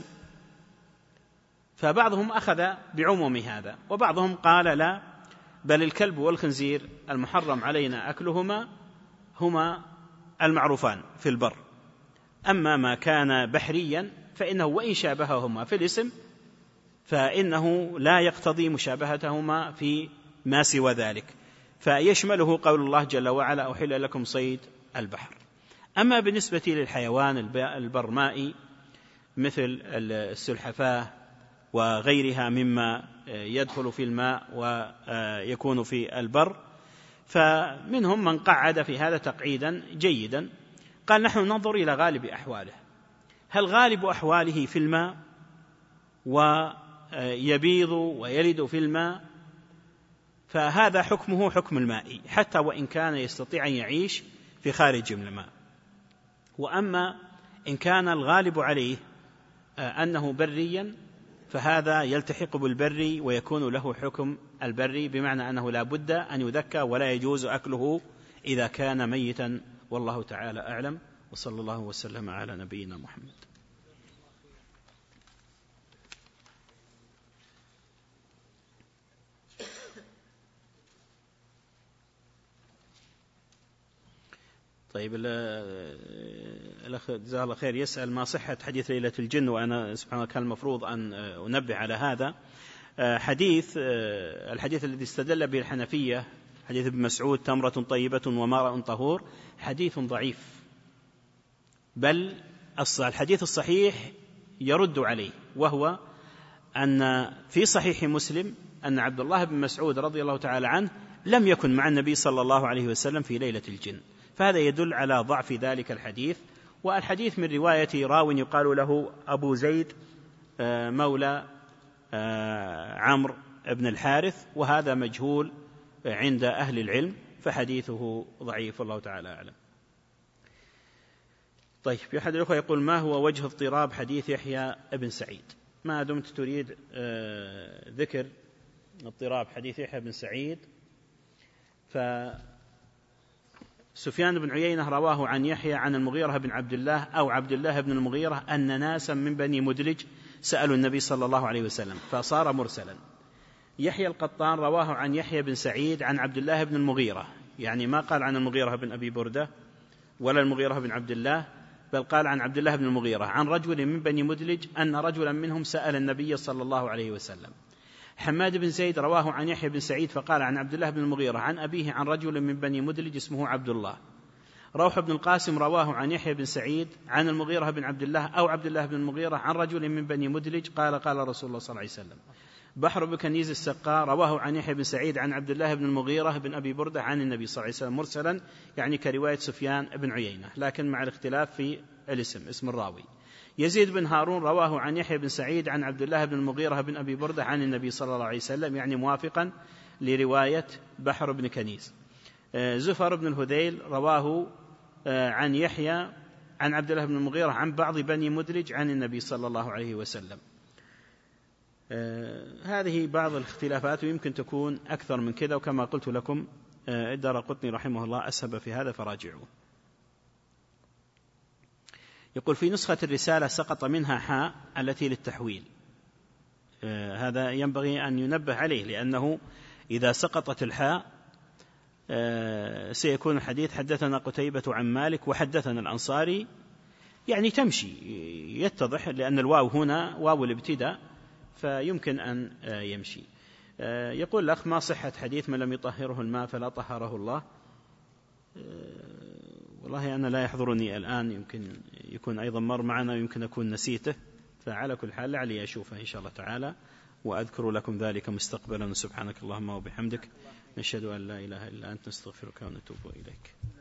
A: فبعضهم أخذ بعموم هذا، وبعضهم قال لا، بل الكلب والخنزير المحرم علينا أكلهما هما المعروفان في البر، أما ما كان بحريا فإنه وإن شابههما في الاسم فإنه لا يقتضي مشابهتهما في ما سوى ذلك، فيشمله قول الله جل وعلا أحل لكم صيد البحر. أما بالنسبة للحيوان البرمائي مثل السلحفاة وغيرها مما يدخل في الماء ويكون في البر، فمنهم من قعد في هذا تقعيدا جيدا، قال نحن ننظر إلى غالب أحواله، هل غالب أحواله في الماء ويبيض ويلد في الماء فهذا حكمه حكم الماء حتى وإن كان يستطيع أن يعيش في خارج الماء. وأما إن كان الغالب عليه أنه بريا فهذا يلتحق بالبري ويكون له حكم البري، بمعنى أنه لا بد أن يذكى ولا يجوز أكله إذا كان ميتا، والله تعالى أعلم، وصلى الله وسلم على نبينا محمد. طيب الأخ جزاه الله خير يسأل ما صحة حديث ليلة الجن، وأنا سبحان الله كان المفروض أن أنبه على هذا. الحديث الذي استدل به الحنفية حديث ابن مسعود تمرة طيبة وماء طهور حديث ضعيف، بل الحديث الصحيح يرد عليه، وهو أن في صحيح مسلم أن عبد الله بن مسعود رضي الله تعالى عنه لم يكن مع النبي صلى الله عليه وسلم في ليلة الجن، فهذا يدل على ضعف ذلك الحديث. والحديث من رواية راو يقال له أبو زيد مولى عمرو بن الحارث، وهذا مجهول عند أهل العلم، فحديثه ضعيف والله تعالى أعلم. طيب أحد الأخوة يقول ما هو وجه اضطراب حديث يحيى بن سعيد؟ ما دمت تريد ذكر اضطراب حديث يحيى بن سعيد، فسفيان بن عيينة رواه عن يحيى عن المغيرة بن عبد الله أو عبد الله بن المغيرة أن ناسا من بني مدلج سألوا النبي صلى الله عليه وسلم فصار مرسلا. يحيى القطان رواه عن يحيى بن سعيد عن عبد الله بن المغيرة، يعني ما قال عن المغيرة بن أبي بردة ولا المغيرة بن عبد الله، بل قال عن عبد الله بن المغيرة عن رجل من بني مدلج أن رجلا منهم سأل النبي صلى الله عليه وسلم. حماد بن زيد رواه عن يحيى بن سعيد فقال عن عبد الله بن المغيرة عن أبيه عن رجل من بني مدلج اسمه عبد الله. روح بن القاسم رواه عن يحيى بن سعيد عن المغيرة بن عبد الله أو عبد الله بن المغيرة عن رجل من بني مدلج قال قال رسول الله صلى الله عليه وسلم. بحر بن كنيز السقا رواه عن يحيى بن سعيد عن عبد الله بن المغيرة بن أبي بردة عن النبي صلى الله عليه وسلم مرسلا، يعني كرواية سفيان بن عيينة، لكن مع الاختلاف في اسم الراوي. يزيد بن هارون رواه عن يحيى بن سعيد عن عبد الله بن المغيرة بن أبي بردة عن النبي صلى الله عليه وسلم، يعني موافقا لرواية بحر بن كنيز. زفر بن الهذيل رواه عن يحيى عن عبد الله بن المغيرة عن بعض بني مدلج عن النبي صلى الله عليه وسلم. هذه بعض الاختلافات ويمكن تكون أكثر من كذا، وكما قلت لكم الدارقطني رحمه الله أسهب في هذا فراجعوه. يقول في نسخة الرسالة سقط منها حاء التي للتحويل، هذا ينبغي أن ينبه عليه، لأنه إذا سقطت الحاء سيكون الحديث حدثنا قتيبة عن مالك وحدثنا الأنصاري، يعني تمشي يتضح، لأن الواو هنا واو الابتداء فيمكن أن يمشي. يقول الأخ ما صحة حديث من لم يطهره الماء فلا طهره الله؟ والله أنا لا يحضرني الآن، يمكن يكون أيضا مر معنا ويمكن أكون نسيته، فعلى كل حال لعلي أشوفه إن شاء الله تعالى وأذكر لكم ذلك مستقبلا. سبحانك اللهم وبحمدك نشهد أن لا إله إلا أنت نستغفرك ونتوب إليك.